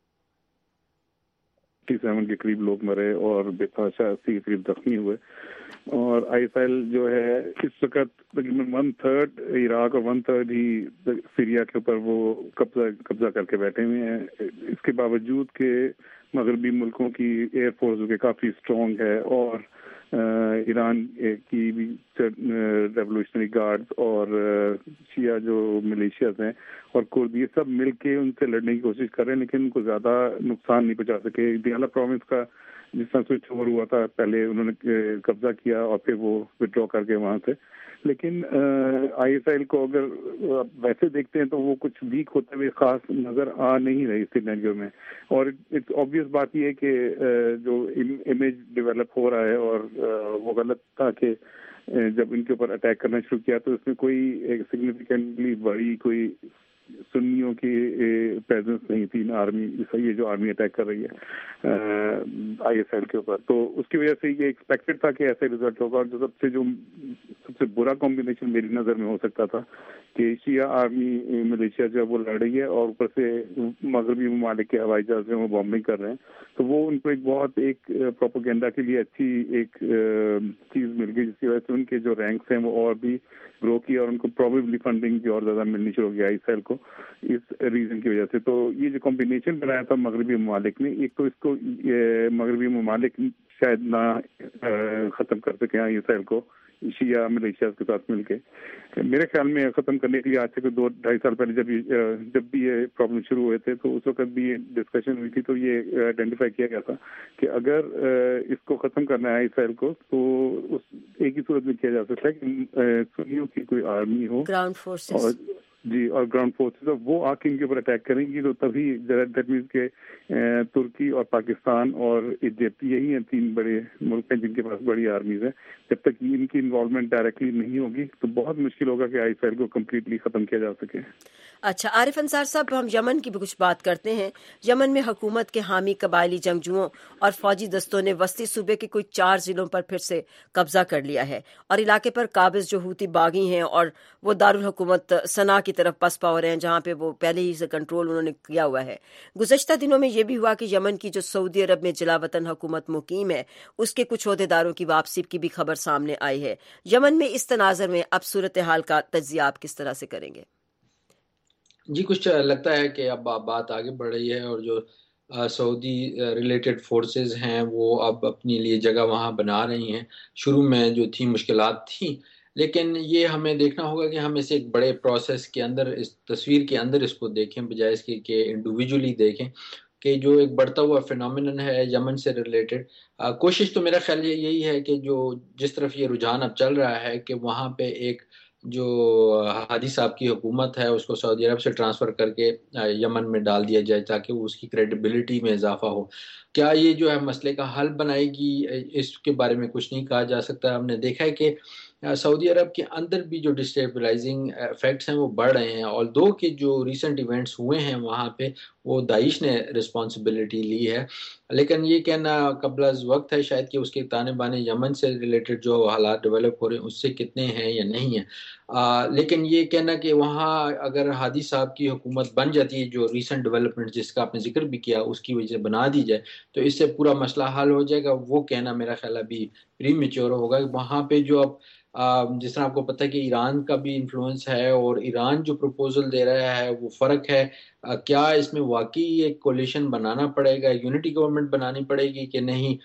سیون کے قریب لوگ مرے اور بے تحاشا اسی کے قریب زخمی ہوئے اور آئی ایس ایل جو ہے اس وقت تقریباً ون تھرڈ عراق اور ون تھرڈ ہی سیریا کے اوپر وہ قبضہ قبضہ کر کے بیٹھے ہوئے ہیں. اس کے باوجود کہ مغربی ملکوں کی ایئر فورس جو کہ کافی اسٹرانگ ہے اور ایران کی بھی ریولوشنری گارڈز اور شیعہ جو ملیشیاز ہیں اور کرد یہ سب مل کے ان سے لڑنے کی کوشش کر رہے ہیں لیکن ان کو زیادہ نقصان نہیں پہنچا سکے. دیالہ پروونس کا جس طرح سوئچ اوور ہوا تھا پہلے انہوں نے قبضہ کیا اور پھر وہ ودرا کر کے وہاں سے, لیکن آئی ایس ایل کو اگر ویسے دیکھتے ہیں تو وہ کچھ ویک ہوتے ہوئے خاص نظر آ نہیں رہی سینیریو میں. اور ایک آبویس بات یہ ہے کہ جو امیج ڈیولپ ہو رہا ہے اور وہ غلط تھا کہ جب ان کے اوپر اٹیک کرنا شروع کیا تو اس میں کوئی ایک سگنیفیکنٹلی بڑی کوئی سنیوں کی پریزنس نہیں تھی آرمی, یہ جو آرمی اٹیک کر رہی ہے آئی ایس ایل کے اوپر. تو اس کی وجہ سے یہ ایکسپیکٹڈ تھا کہ ایسے رزلٹ ہوگا. اور جو سب سے جو سب سے برا کمبینیشن میری نظر میں ہو سکتا تھا کہ شیعہ آرمی ملیشیا جو ہے وہ لڑ رہی ہے اور اوپر سے مغربی ممالک کے ہوائی جہاز جو ہے وہ بامبنگ کر رہے ہیں, تو وہ ان کو ایک بہت ایک پروپیگنڈا کے لیے اچھی ایک چیز مل گئی جس کی وجہ سے ان کے جو رینکس ہیں وہ اور بھی گرو کی اور ان کو پروبیبلی فنڈنگ بھی اور زیادہ ملنی شروع ہو گیا آئی ایس ایل کو اس ریزن کی وجہ سے. تو یہ جو کمبینیشن بنایا تھا مغربی ممالک نے, ایک تو اس کو مغربی ممالک شاید نہ ختم کر سکے آئی ایس ایل کو شیعہ ملیشیا کے ساتھ مل کے, میرے خیال میں ختم کرنے کے لیے آج سے کوئی دو ڈھائی سال پہلے جب جب بھی یہ پرابلم شروع ہوئے تھے تو اس وقت بھی یہ ڈسکشن ہوئی تھی تو یہ آئیڈینٹیفائی کیا گیا تھا کہ اگر اس کو ختم کرنا ہے اسرائیل کو تو اس ایک ہی صورت میں کیا جا سکتا ہے کہ سنیوں کی کوئی آرمی ہو گراؤنڈ فورسز جی اور گراؤنڈ فورسز وہ آ کے ان کے اوپر اٹیک کریں گی تو تبھی دیٹ مینس کہ ترکی اور پاکستان اور ایجپٹ یہی ہیں تین بڑے ملک ہیں جن کے پاس بڑی آرمیز ہیں. جب تک ان کی انوالومنٹ ڈائریکٹلی نہیں ہوگی تو بہت مشکل ہوگا کہ آئی ایس ایل کو کمپلیٹلی ختم کیا جا سکے. اچھا عارف انصار صاحب, ہم یمن کی بھی کچھ بات کرتے ہیں. یمن میں حکومت کے حامی قبائلی جنگجوؤں اور فوجی دستوں نے وسطی صوبے کے کوئی چار ضلعوں پر پھر سے قبضہ کر لیا ہے اور علاقے پر قابض جو ہوتی باغی ہیں اور وہ دارالحکومت صنعاء کی طرف پسپا ہو رہے ہیں جہاں پہ وہ پہلے ہی سے کنٹرول انہوں نے کیا ہوا ہے. گزشتہ دنوں میں یہ بھی ہوا کہ یمن کی جو سعودی عرب میں جلا وطن حکومت مقیم ہے اس کے کچھ عہدیداروں کی واپسی کی بھی خبر سامنے آئی ہے. یمن میں اس تناظر میں اب صورتحال کا تجزیہ آپ کس طرح سے کریں گے؟ جی کچھ لگتا ہے کہ اب بات آگے بڑھ رہی ہے اور جو سعودی ریلیٹڈ فورسز ہیں وہ اب اپنے لیے جگہ وہاں بنا رہی ہیں. شروع میں جو تھی مشکلات تھیں لیکن یہ ہمیں دیکھنا ہوگا کہ ہم اسے ایک بڑے پروسیس کے اندر اس تصویر کے اندر اس کو دیکھیں بجائے اس کے کہ انڈیویجولی دیکھیں کہ جو ایک بڑھتا ہوا فینومینن ہے یمن سے ریلیٹڈ. کوشش تو میرا خیال یہی ہے کہ جو جس طرف یہ رجحان اب چل رہا ہے کہ وہاں پہ ایک جو ہادی صاحب کی حکومت ہے اس کو سعودی عرب سے ٹرانسفر کر کے یمن میں ڈال دیا جائے تاکہ اس کی کریڈیبلٹی میں اضافہ ہو. کیا یہ جو ہے مسئلے کا حل بنائے گی اس کے بارے میں کچھ نہیں کہا جا سکتا. ہم نے دیکھا ہے کہ سعودی عرب کے اندر بھی جو ڈسٹیبلائزنگ افیکٹس ہیں وہ بڑھ رہے ہیں اور دو کے جو ریسنٹ ایونٹس ہوئے ہیں وہاں پہ وہ داعش نے رسپانسبلٹی لی ہے. لیکن یہ کہنا قبل از وقت ہے شاید کہ اس کے تانے بانے یمن سے ریلیٹڈ جو حالات ڈیولپ ہو رہے ہیں اس سے کتنے ہیں یا نہیں ہیں. آ, لیکن یہ کہنا کہ وہاں اگر ہادی صاحب کی حکومت بن جاتی ہے جو ریسنٹ ڈیولپمنٹ جس کا آپ نے ذکر بھی کیا اس کی وجہ سے بنا دی جائے تو اس سے پورا مسئلہ حل ہو جائے گا, وہ کہنا میرا خیال ابھی پری میچور ہوگا. وہاں پہ جو اب جس طرح آپ کو پتہ ہے کہ ایران کا بھی انفلوئنس ہے اور ایران جو پروپوزل دے رہا ہے وہ فرق ہے. کیا اس میں واقعی ایک کولیشن بنانا پڑے گا, یونٹی گورنمنٹ بنانی پڑے گی کہ نہیں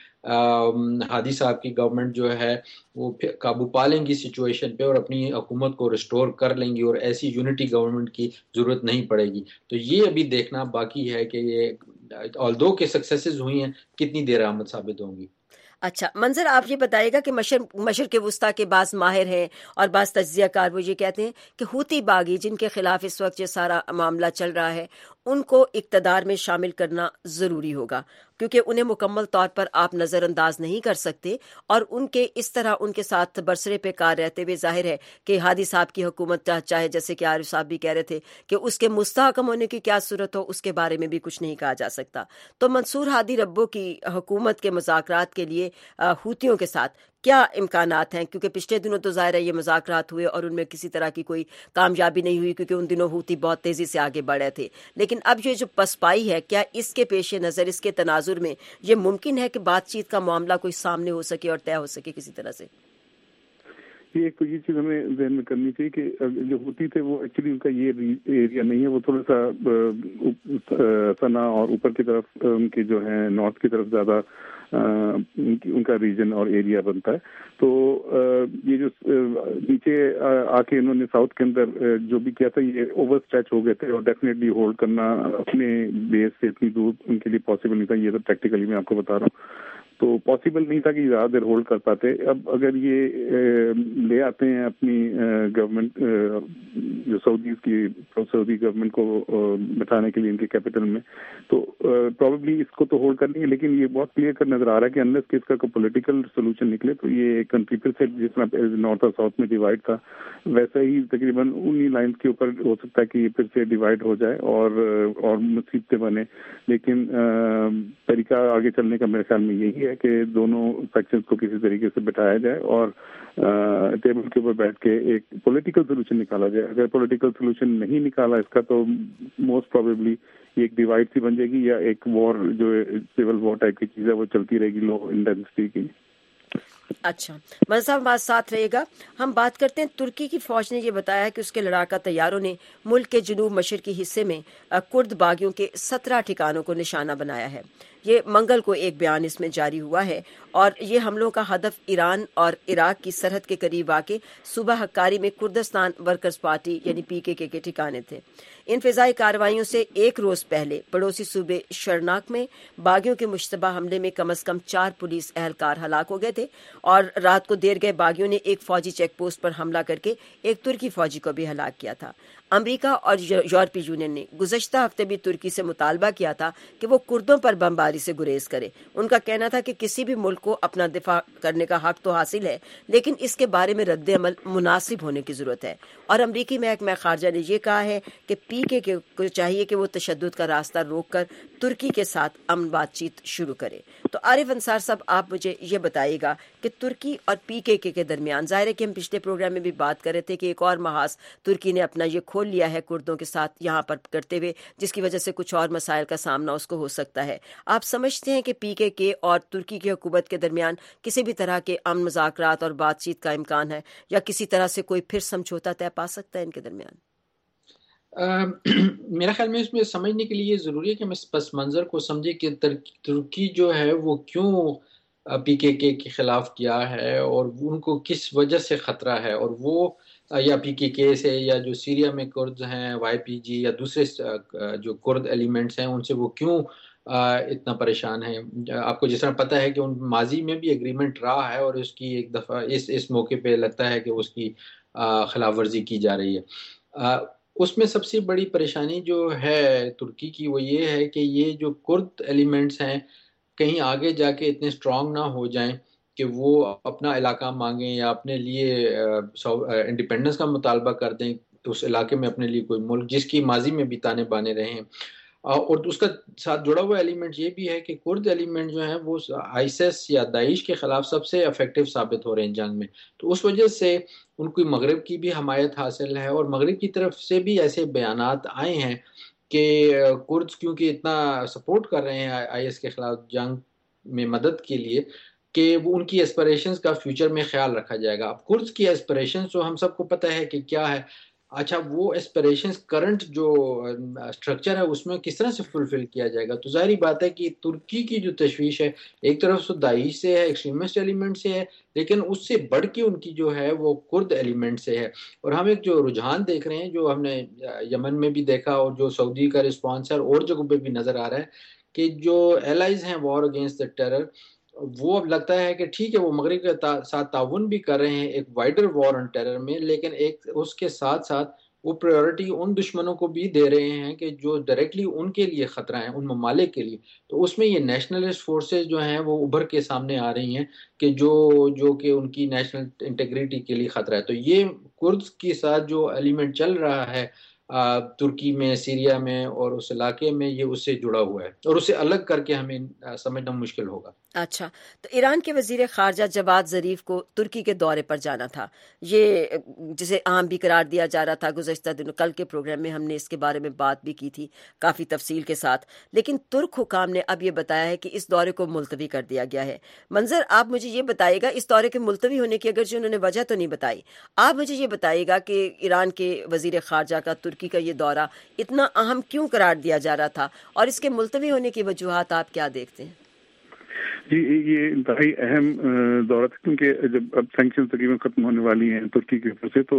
ہادی صاحب کی گورنمنٹ جو ہے وہ قابو پا لیں گی سچویشن پہ اور اپنی حکومت کو ریسٹور کر لیں گی اور ایسی یونٹی گورنمنٹ کی ضرورت نہیں پڑے گی. تو یہ ابھی دیکھنا باقی ہے کہ یہ آلدو کے سکسیسز ہوئی ہیں کتنی دیر آمد ثابت ہوں گی. اچھا منظر آپ یہ بتائیے گا کہ مشرق مشرق وسطیٰ کے بعض ماہر ہیں اور بعض تجزیہ کار وہ یہ کہتے ہیں کہ حوثی باغی جن کے خلاف اس وقت یہ سارا معاملہ چل رہا ہے ان کو اقتدار میں شامل کرنا ضروری ہوگا کیونکہ انہیں مکمل طور پر آپ نظر انداز نہیں کر سکتے اور ان کے اس طرح ان کے ساتھ برسرے پہ کار رہتے ہوئے ظاہر ہے کہ ہادی صاحب کی حکومت چاہے جیسے کہ عارف صاحب بھی کہہ رہے تھے کہ اس کے مستحکم ہونے کی کیا صورت ہو اس کے بارے میں بھی کچھ نہیں کہا جا سکتا. تو منصور ہادی ربو کی حکومت کے مذاکرات کے لیے حوثیوں کے ساتھ کیا امکانات ہیں؟ کیونکہ پچھلے دنوں تو ظاہر ہے یہ مذاکرات ہوئے اور ان میں کسی طرح کی کوئی کامیابی نہیں ہوئی کیونکہ ان دنوں حوثی بہت تیزی سے آگے بڑھ رہے تھے. لیکن اب یہ جو پسپائی ہے کیا اس کے پیش نظر اس کے تناظر میں یہ ممکن ہے کہ بات چیت کا معاملہ کوئی سامنے ہو سکے اور طے ہو سکے کسی طرح سے؟ یہ ایک یہ چیز ہمیں ذہن میں کرنی چاہیے کہ جو ہوتی تھے وہ ایکچولی ان کا یہ ایریا نہیں ہے, وہ تھوڑا سا سنا اور اوپر کی طرف ان کے جو ہیں نارتھ کی طرف زیادہ ان کا ریجن اور ایریا بنتا ہے. تو یہ جو نیچے آ کے انہوں نے ساؤتھ کے اندر جو بھی کیا تھا یہ اوور اسٹریچ ہو گئے تھے اور ڈیفینیٹلی ہولڈ کرنا اپنے بیس سے اتنی دور ان کے لیے پاسبل نہیں تھا. یہ تو پریکٹیکلی میں آپ کو بتا رہا ہوں تو پاسبل نہیں تھا کہ زیادہ دیر ہولڈ کر پاتے. اب اگر یہ لے آتے ہیں اپنی گورنمنٹ جو سعودی کی سعودی گورنمنٹ کو بٹھانے کے لیے ان کے کیپٹل میں تو پرابیبلی اس کو تو ہولڈ کر لیں گے, لیکن یہ بہت کلیئر کر نظر آ رہا ہے کہ انلیس کہ اس کا کوئی پولیٹیکل سولوشن نکلے تو یہ کنٹری پھر سے جس طرح نارتھ اور ساؤتھ میں ڈیوائڈ تھا ویسا ہی تقریباً انہی لائنس کے اوپر ہو سکتا ہے کہ یہ پھر سے ڈیوائڈ ہو جائے اور اور مصیبتیں بنے. لیکن طریقہ آگے چلنے کا میرے خیال میں یہی ہے کہ دونوں فیکشنز کو کسی طریقے سے بٹھایا جائے اور ٹیبل کے اوپر بیٹھ کے ایک پولیٹیکل سولوشن نکالا جائے. اگر پولیٹیکل سولوشن نہیں نکالا اس کا تو موسٹ پروبیبلی ایک ڈیوائڈ سی بن جائے گی یا ایک وار جو سول وار ٹائپ کی چیز ہے وہ چلتی رہے گی لو انٹینسٹی کی. اچھا مزہ صاحب بات ساتھ رہے گا. ہم بات کرتے ہیں ترکی کی فوج نے یہ بتایا کہ اس کے لڑاکا طیاروں نے ملک کے جنوب مشرقی حصے میں کرد باغیوں کے سترہ ٹھکانوں کو نشانہ بنایا ہے. یہ منگل کو ایک بیان اس میں جاری ہوا ہے اور یہ حملوں کا ہدف ایران اور عراق کی سرحد کے قریب واقع صوبہ حکاری میں کردستان ورکرز پارٹی یعنی پی کے کے کے ٹھکانے تھے. ان فضائی کارروائیوں سے ایک روز پہلے پڑوسی صوبے شرناک میں باغیوں کے مشتبہ حملے میں کم از کم چار پولیس اہلکار ہلاک ہو گئے تھے اور رات کو دیر گئے باغیوں نے ایک فوجی چیک پوسٹ پر حملہ کر کے ایک ترکی فوجی کو بھی ہلاک کیا تھا. امریکہ اور یورپی یونین نے گزشتہ ہفتے بھی ترکی سے مطالبہ کیا تھا کہ وہ کردوں پر بمباری سے گریز کرے. ان کا کہنا تھا کہ کسی بھی ملک کو اپنا دفاع کرنے کا حق تو حاصل ہے لیکن اس کے بارے میں رد عمل مناسب ہونے کی ضرورت ہے. اور امریکی محکمہ خارجہ نے یہ کہا ہے کہ پی کے کے کو چاہیے کہ وہ تشدد کا راستہ روک کر ترکی کے ساتھ امن بات چیت شروع کرے. تو عارف انصار صاحب آپ مجھے یہ بتائیے گا کہ ترکی اور پی کے کے کے درمیان، ظاہر ہے کہ ہم پچھلے پروگرام میں بھی بات کر رہے تھے کہ ایک اور محاذ ترکی نے اپنا یہ کھول لیا ہے کردوں کے ساتھ یہاں پر کرتے ہوئے، جس کی وجہ سے کچھ اور مسائل کا سامنا اس کو ہو سکتا ہے. آپ سمجھتے ہیں کہ پی کے کے اور ترکی کی حکومت کے درمیان کسی بھی طرح کے امن مذاکرات اور بات چیت کا امکان ہے، یا کسی طرح سے کوئی پھر سمجھوتا طے پا سکتا ہے ان کے درمیان؟ میرا خیال میں اس میں سمجھنے کے لیے ضروری ہے کہ ہم اس پس منظر کو سمجھے کہ ترکی جو ہے وہ کیوں پی کے کے کے خلاف کیا ہے اور ان کو کس وجہ سے خطرہ ہے، اور وہ یا پی کے کے سے یا جو سیریا میں کرد ہیں وائی پی جی یا دوسرے جو کرد ایلیمنٹس ہیں ان سے وہ کیوں اتنا پریشان ہے. آپ کو جس طرح پتہ ہے کہ ان ماضی میں بھی ایگریمنٹ رہا ہے اور اس کی ایک دفعہ اس اس موقع پہ لگتا ہے کہ اس کی خلاف ورزی کی جا رہی ہے. اس میں سب سے بڑی پریشانی جو ہے ترکی کی وہ یہ ہے کہ یہ جو کرد ایلیمنٹس ہیں کہیں آگے جا کے اتنے اسٹرانگ نہ ہو جائیں کہ وہ اپنا علاقہ مانگیں یا اپنے لیے انڈیپینڈنس کا مطالبہ کر دیں اس علاقے میں اپنے لیے کوئی ملک جس کی ماضی میں بھی تانے بانے رہے ہیں. اور اس کا ساتھ جڑا ہوا ایلیمنٹ یہ بھی ہے کہ کرد ایلیمنٹ جو ہیں وہ آئیسس یا داعش کے خلاف سب سے افیکٹو ثابت ہو رہے ہیں جنگ میں. تو اس وجہ سے ان کو مغرب کی بھی حمایت حاصل ہے اور مغرب کی طرف سے بھی ایسے بیانات آئے ہیں کہ کرد کیونکہ اتنا سپورٹ کر رہے ہیں آئی ایس کے خلاف جنگ میں مدد کے لیے کہ وہ ان کی ایسپریشنز کا فیوچر میں خیال رکھا جائے گا. اب کرد کی ایسپریشنز تو ہم سب کو پتہ ہے کہ کیا ہے. اچھا وہ ایسپریشنز کرنٹ جو اسٹرکچر ہے اس میں کس طرح سے فلفل کیا جائے گا؟ تو ظاہری بات ہے کہ ترکی کی جو تشویش ہے ایک طرف سے داعش سے ہے، ایکسٹریمسٹ ایلیمنٹ سے ہے، لیکن اس سے بڑھ کے ان کی جو ہے وہ کرد ایلیمنٹ سے ہے. اور ہم ایک جو رجحان دیکھ رہے ہیں جو ہم نے یمن میں بھی دیکھا اور جو سعودی کا رسپانس ہے اور جگہوں پہ بھی نظر آ رہا ہے کہ جو ایلائز ہیں وار اگینسٹ دا ٹیرر، وہ اب لگتا ہے کہ ٹھیک ہے وہ مغرب کے ساتھ تعاون بھی کر رہے ہیں ایک وائڈر وار آن ٹیرر میں، لیکن ایک اس کے ساتھ ساتھ وہ پریورٹی ان دشمنوں کو بھی دے رہے ہیں کہ جو ڈائریکٹلی ان کے لیے خطرہ ہیں، ان ممالک کے لیے. تو اس میں یہ نیشنلسٹ فورسز جو ہیں وہ ابھر کے سامنے آ رہی ہیں کہ جو جو کہ ان کی نیشنل انٹیگریٹی کے لیے خطرہ ہے. تو یہ کرد کے ساتھ جو ایلیمنٹ چل رہا ہے ترکی میں، سیریا میں اور اس علاقے میں، یہ اس سے جڑا ہوا ہے اور اسے الگ کر کے ہمیں سمجھنا مشکل ہوگا. اچھا، تو ایران کے وزیر خارجہ جواد ظریف کو ترکی کے دورے پر جانا تھا، یہ جسے اہم بھی قرار دیا جا رہا تھا. گزشتہ دنوں کل کے پروگرام میں ہم نے اس کے بارے میں بات بھی کی تھی کافی تفصیل کے ساتھ، لیکن ترک حکام نے اب یہ بتایا ہے کہ اس دورے کو ملتوی کر دیا گیا ہے. منظر، آپ مجھے یہ بتائیے گا اس دورے کے ملتوی ہونے کی اگرچہ انہوں نے وجہ تو نہیں بتائی، آپ مجھے یہ بتائیے گا کہ ایران کے وزیر خارجہ کا ترکی کا یہ دورہ اتنا اہم کیوں قرار دیا جا رہا تھا اور اس کے ملتوی ہونے کی وجوہات آپ کیا دیکھتے ہیں؟ جی یہ انتہائی اہم دورہ تھا کیونکہ جب اب سینکشن تقریباً ختم ہونے والی ہیں ترکی کے اوپر سے، تو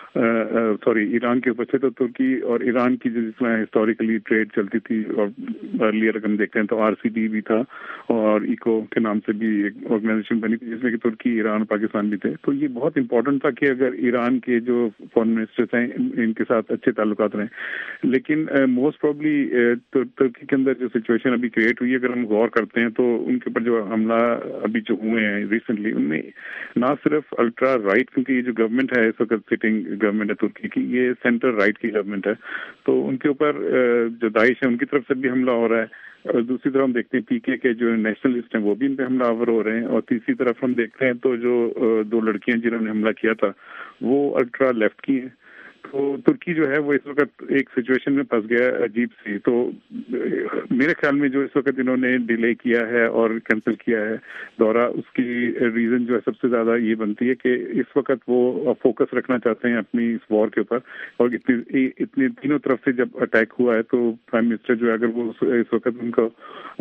سوری ایران کے اوپر سے، تو ترکی اور ایران کی جس میں ہسٹوریکلی ٹریڈ چلتی تھی اور ارلیئر اگر ہم دیکھتے ہیں تو آر سی ڈی بھی تھا اور ایکو کے نام سے بھی ایک آرگنائزیشن بنی تھی جس میں کہ ترکی، ایران اور پاکستان بھی تھے. تو یہ بہت امپورٹنٹ تھا کہ اگر ایران کے جو فارن منسٹرز ہیں ان کے ساتھ اچھے تعلقات رہیں. لیکن موسٹ پرابلی ترکی کے اندر جو سچویشن ابھی کریٹ ہوئی ہے اگر ہم غور کرتے ہیں تو ان کے اوپر جو حملہ ابھی جو ہوئے ہیں ریسنٹلی ان میں نہ صرف الٹرا رائٹ، کیونکہ یہ جو گورنمنٹ ہے اس وقت سٹنگ گورنمنٹ ہے ترکی کی، یہ سینٹر رائٹ کی گورنمنٹ ہے، تو ان کے اوپر جو داعش ہے ان کی طرف سے بھی حملہ ہو رہا ہے، اور دوسری طرف ہم دیکھتے ہیں پی کے کے جو نیشنلسٹ ہیں وہ بھی ان پہ حملہ آور ہو رہے ہیں، اور تیسری طرف ہم دیکھتے ہیں تو جو دو لڑکیاں جنہوں نے حملہ کیا تھا وہ الٹرا لیفٹ کی ہیں. تو ترکی جو ہے وہ اس وقت ایک سچویشن میں پھنس گیا عجیب سی. تو میرے خیال میں جو اس وقت انہوں نے ڈیلے کیا ہے اور کینسل کیا ہے دورہ، اس کی ریزن جو ہے سب سے زیادہ یہ بنتی ہے کہ اس وقت وہ فوکس رکھنا چاہتے ہیں اپنی اس وار کے اوپر، اور اتنی اتنے تینوں طرف سے جب اٹیک ہوا ہے تو پرائم منسٹر جو ہے اگر وہ اس وقت ان کا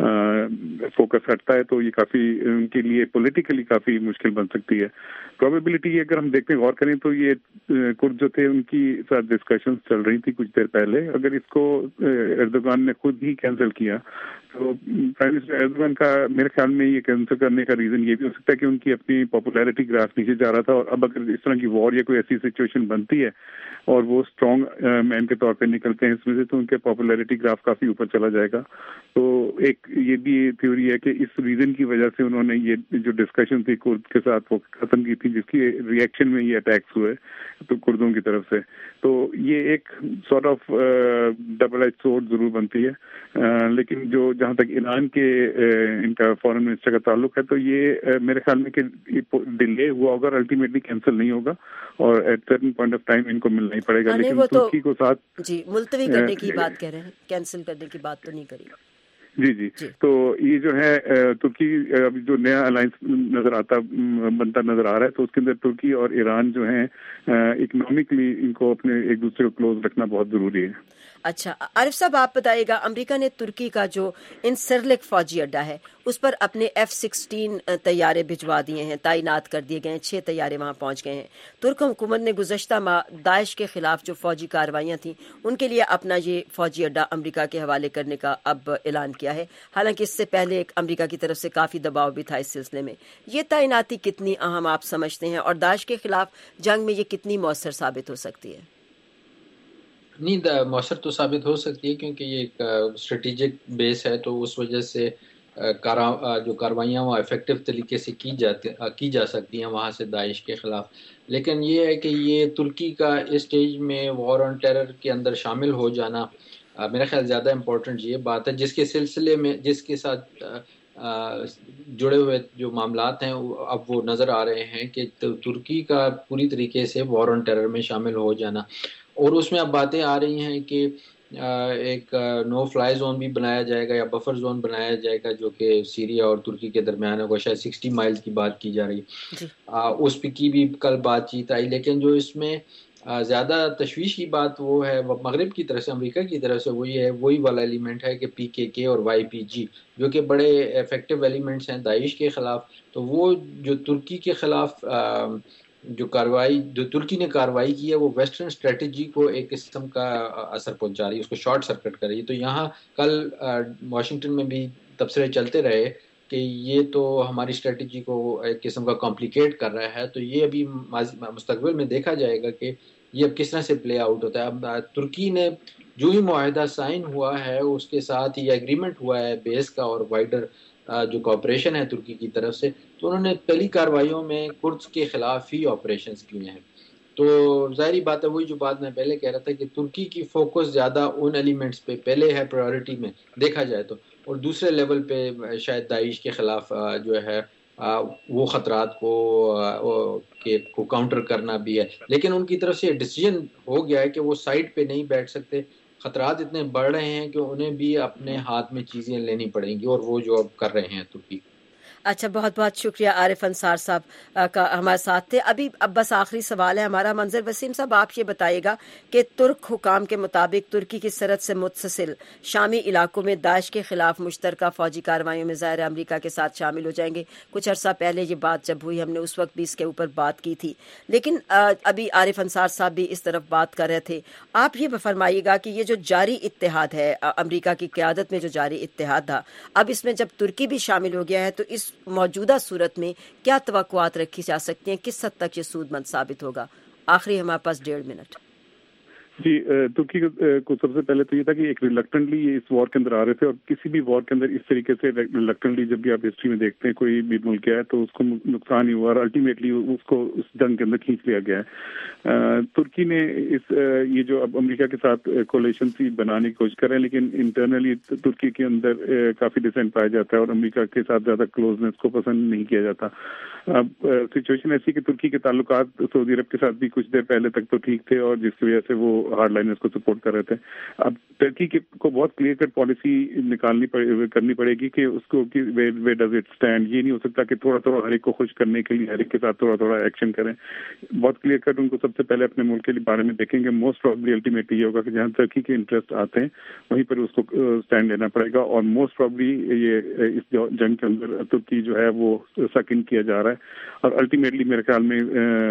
فوکس ہٹتا ہے تو یہ کافی ان کے لیے پولیٹیکلی کافی مشکل بن سکتی ہے. پروبیبلٹی اگر ہم دیکھتے ہیں غور کریں تو یہ کرد جو تھے ان کی ساتھ ڈسکشنز چل رہی تھی کچھ دیر پہلے، اگر اس کو ایردوغان نے خود ہی کینسل کیا تو پرائم منسٹر ایردوغان کا میرے خیال میں یہ کینسل کرنے کا ریزن یہ بھی ہو سکتا ہے کہ ان کی اپنی پاپولیرٹی گراف نیچے جا رہا تھا، اور اب اگر اس طرح کی وار یا کوئی ایسی سچویشن بنتی ہے اور وہ اسٹرانگ مین کے طور پہ نکلتے ہیں اس میں سے تو ان کے پاپولیرٹی گراف کافی اوپر چلا جائے گا. تو ایک یہ بھی تھیوری ہے کہ اس ریزن کی وجہ سے انہوں نے یہ جو ڈسکشن تھی کرد کے ساتھ وہ ختم کی تھی، جس کی ریئیکشن میں یہ اٹیکس ہوئے تو کردوں کی طرف سے. تو یہ ایک sort of double edge sword ضرور بنتی ہے. لیکن جو جہاں تک ایران کے ان کا فارن منسٹر کا تعلق ہے تو یہ میرے خیال میں کہ ڈیلے ہوا ہوگا اور الٹیمیٹلی کینسل نہیں ہوگا اور at certain point of time ان کو ملنا ہی پڑے گا. لیکن ترکی کو ساتھ جی ملتوی کرنے کی بات کہہ رہے ہیں, کینسل کرنے کی بات تو نہیں کری. جی جی تو یہ جو ہے ترکی ابھی جو نیا الائنس نظر آتا بنتا نظر آ رہا ہے تو اس کے اندر ترکی اور ایران جو ہیں اکنامکلی ان کو اپنے ایک دوسرے کو کلوز رکھنا بہت ضروری ہے. اچھا عارف صاحب آپ بتائیے گا, امریکہ نے ترکی کا جو انسرلک فوجی اڈا ہے اس پر اپنے ایف سکسٹین طیارے بھجوا دیے ہیں, تعینات کر دیے گئے ہیں, چھ طیارے وہاں پہنچ گئے ہیں. ترک حکومت نے گزشتہ ماہ داعش کے خلاف جو فوجی کارروائیاں تھیں ان کے لیے اپنا یہ فوجی اڈا امریکہ کے حوالے کرنے کا اب اعلان کیا ہے, حالانکہ اس سے پہلے ایک امریکہ کی طرف سے کافی دباؤ بھی تھا اس سلسلے میں. یہ تعیناتی کتنی اہم آپ سمجھتے ہیں اور داعش کے خلاف جنگ میں یہ کتنی مؤثر ثابت ہو سکتی ہے؟ نہیں مؤثر تو ثابت ہو سکتی ہے کیونکہ یہ ایک اسٹریٹجک بیس ہے, تو اس وجہ سے جو کاروائیاں وہ افیکٹو طریقے سے کی جاتی کی جا سکتی ہیں وہاں سے داعش کے خلاف. لیکن یہ ہے کہ یہ ترکی کا اس اسٹیج میں وار آن ٹیرر کے اندر شامل ہو جانا میرا خیال زیادہ امپورٹنٹ یہ بات ہے, جس کے سلسلے میں جس کے ساتھ جڑے ہوئے جو معاملات ہیں اب وہ نظر آ رہے ہیں کہ ترکی کا پوری طریقے سے وار آن ٹیرر میں شامل ہو جانا, اور اس میں اب باتیں آ رہی ہیں کہ ایک نو فلائی زون بھی بنایا جائے گا یا بفر زون بنایا جائے گا جو کہ سیریا اور ترکی کے درمیان ہوگا, شاید سکسٹی مائلز کی بات کی جا رہی ہے. اس پہ کی بھی کل بات چیت آئی, لیکن جو اس میں زیادہ تشویش کی بات وہ ہے مغرب کی طرف سے, امریکہ کی طرف سے, وہی ہے وہی والا ایلیمنٹ ہے کہ پی کے کے اور وائی پی جی جو کہ بڑے افیکٹو ایلیمنٹس ہیں داعش کے خلاف. تو وہ جو ترکی کے خلاف جو کاروائی جو ترکی نے کاروائی کی ہے وہ ویسٹرن اسٹریٹجی کو ایک قسم کا اثر پہنچا رہی ہے, اس کو شارٹ سرکٹ کر رہی ہے. تو یہاں کل واشنگٹن میں بھی تبصرے چلتے رہے کہ یہ تو ہماری اسٹریٹجی کو ایک قسم کا کمپلیکیٹ کر رہا ہے. تو یہ ابھی مستقبل میں دیکھا جائے گا کہ یہ اب کس طرح سے پلے آؤٹ ہوتا ہے. اب ترکی نے جو ہی معاہدہ سائن ہوا ہے اس کے ساتھ ہی ایگریمنٹ ہوا ہے بیس کا اور وائڈر جو کوآپریشن ہے ترکی کی طرف سے, تو انہوں نے پہلی کارروائیوں میں کردز کے خلاف ہی آپریشنز کیے ہیں. تو ظاہری بات ہے وہی جو بات میں پہلے کہہ رہا تھا کہ ترکی کی فوکس زیادہ ان ایلیمنٹس پہ پہلے ہے پرائیورٹی میں دیکھا جائے تو, اور دوسرے لیول پہ شاید داعش کے خلاف جو ہے وہ خطرات کو کو کاؤنٹر کرنا بھی ہے. لیکن ان کی طرف سے ڈیسیژن ہو گیا ہے کہ وہ سائڈ پہ نہیں بیٹھ سکتے, خطرات اتنے بڑھ رہے ہیں کہ انہیں بھی اپنے ہاتھ میں چیزیں لینی پڑیں گی, اور وہ جو اب کر رہے ہیں ترکی. اچھا بہت بہت شکریہ عارف انصار صاحب کا ہمارے ساتھ تھے. ابھی اب بس آخری سوال ہے ہمارا. منظر وسیم صاحب آپ یہ بتائیے گا کہ ترک حکام کے مطابق ترکی کی سرحد سے متصل شامی علاقوں میں داعش کے خلاف مشترکہ فوجی کارروائیوں میں ظاہر امریکہ کے ساتھ شامل ہو جائیں گے. کچھ عرصہ پہلے یہ بات جب ہوئی ہم نے اس وقت بھی اس کے اوپر بات کی تھی, لیکن ابھی عارف انصار صاحب بھی اس طرف بات کر رہے تھے. آپ یہ فرمائیے گا کہ یہ جو جاری اتحاد ہے امریکہ کی قیادت میں جو جاری اتحاد تھا, اب اس میں جب ترکی بھی شامل ہو گیا ہے تو اس موجودہ صورت میں کیا توقعات رکھی جا سکتی ہیں, کس حد تک یہ سود مند ثابت ہوگا؟ آخری ہمارے پاس ڈیڑھ منٹ. جی ترکی کو سب سے پہلے تو یہ تھا کہ ایک ریلکٹنٹلی یہ اس وار کے اندر آ رہے تھے, اور کسی بھی وار کے اندر اس طریقے سے ریلکٹنٹلی جب بھی آپ ہسٹری میں دیکھتے ہیں کوئی بھی ملک ہے تو اس کو نقصان ہی ہوا اور الٹیمیٹلی اس کو اس جنگ کے اندر کھینچ لیا گیا ہے. ترکی نے اس یہ جو اب امریکہ کے ساتھ کولیشن سی بنانے کی کوشش کر رہے ہیں, لیکن انٹرنلی ترکی کے اندر کافی ڈسینٹ پایا جاتا ہے اور امریکہ کے ساتھ زیادہ کلوزنس کو پسند نہیں کیا جاتا. اب سچویشن ایسی کہ ترکی کے تعلقات سعودی عرب کے ساتھ بھی کچھ دیر پہلے تک تو ٹھیک تھے, اور جس کی وجہ سے وہ ہارڈ لائنرز کو سپورٹ کر رہے تھے. اب ترکی کو بہت کلیئر کٹ پالیسی نکالنی پڑے کرنی پڑے گی کہ اس کو وے ڈز اٹ اسٹینڈ. یہ نہیں ہو سکتا کہ تھوڑا تھوڑا ہر ایک کو خوش کرنے کے لیے ہر ایک کے ساتھ تھوڑا تھوڑا ایکشن کریں. بہت کلیئر کٹ ان کو سب سے پہلے اپنے ملک کے بارے میں دیکھیں گے. موسٹ پرابلی الٹیمیٹلی یہ ہوگا کہ جہاں ترکی کے انٹرسٹ آتے ہیں وہیں پر اس کو اسٹینڈ لینا پڑے گا, اور موسٹ پرابلی یہ اس جنگ کے اندر ترکی جو ہے وہ سک ان کیا جا رہا ہے, اور الٹیمیٹلی میرے خیال میں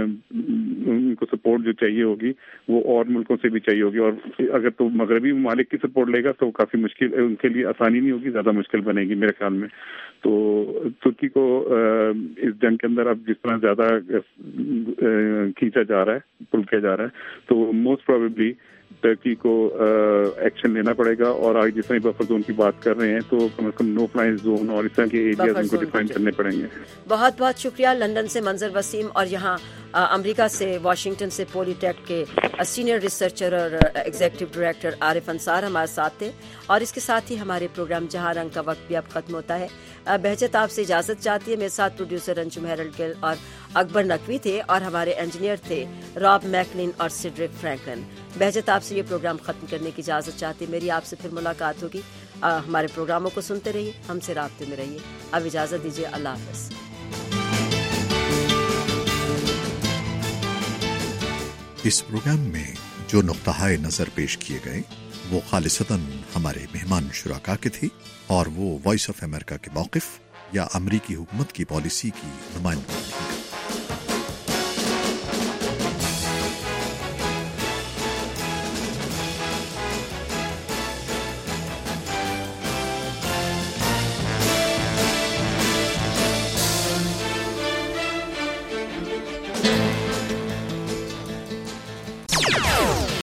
ان کو سپورٹ جو چاہیے ہوگی وہ اور ملکوں سے بھی چاہیے ہوگی. اور اگر تو مغربی ممالک کی سپورٹ لے گا تو کافی مشکل ان کے لیے آسانی نہیں ہوگی, زیادہ مشکل بنے گی میرے خیال میں. تو ترکی کو اس جنگ کے اندر اب جس طرح زیادہ کھینچا جا رہا ہے، پل کیا جا رہا ہے، تو موسٹ پروبیبلی ترکی کو ایکشن لینا پڑے گا، اور آگے جس طرح بفر زون کی بات کر رہے ہیں تو کم از کم نو فلائی زون اور اس طرح کے ایریاز ان کو ڈیفائن کرنے پڑیں گے. بہت بہت شکریہ. لندن سے منظر وسیم اور یہاں امریکہ سے واشنگٹن سے پولی ٹیک کے سینئر ریسرچر اور ایگزیکٹو ڈائریکٹر عارف انصار ہمارے ساتھ تھے. اور اس کے ساتھ ہی ہمارے پروگرام جہاں رنگ کا وقت بھی اب ختم ہوتا ہے. بہجت آپ سے اجازت چاہتی ہے. میرے ساتھ پروڈیوسر انجم ہیرلڈ گل اور اکبر نقوی تھے، اور ہمارے انجینئر تھے راب میکلین اور سیڈرک فرینکلن. بہجت آپ سے یہ پروگرام ختم کرنے کی اجازت چاہتی ہے. میری آپ سے پھر ملاقات ہوگی. ہمارے پروگراموں کو سنتے رہیے، ہم سے رابطے میں رہیے. اب اجازت دیجیے. اللہ حافظ. اس پروگرام میں جو نقطہ نظر پیش کیے گئے وہ خالصتاً ہمارے مہمان شرکا کے تھے، اور وہ وائس آف امریکہ کے موقف یا امریکی حکومت کی پالیسی کی نمائندگی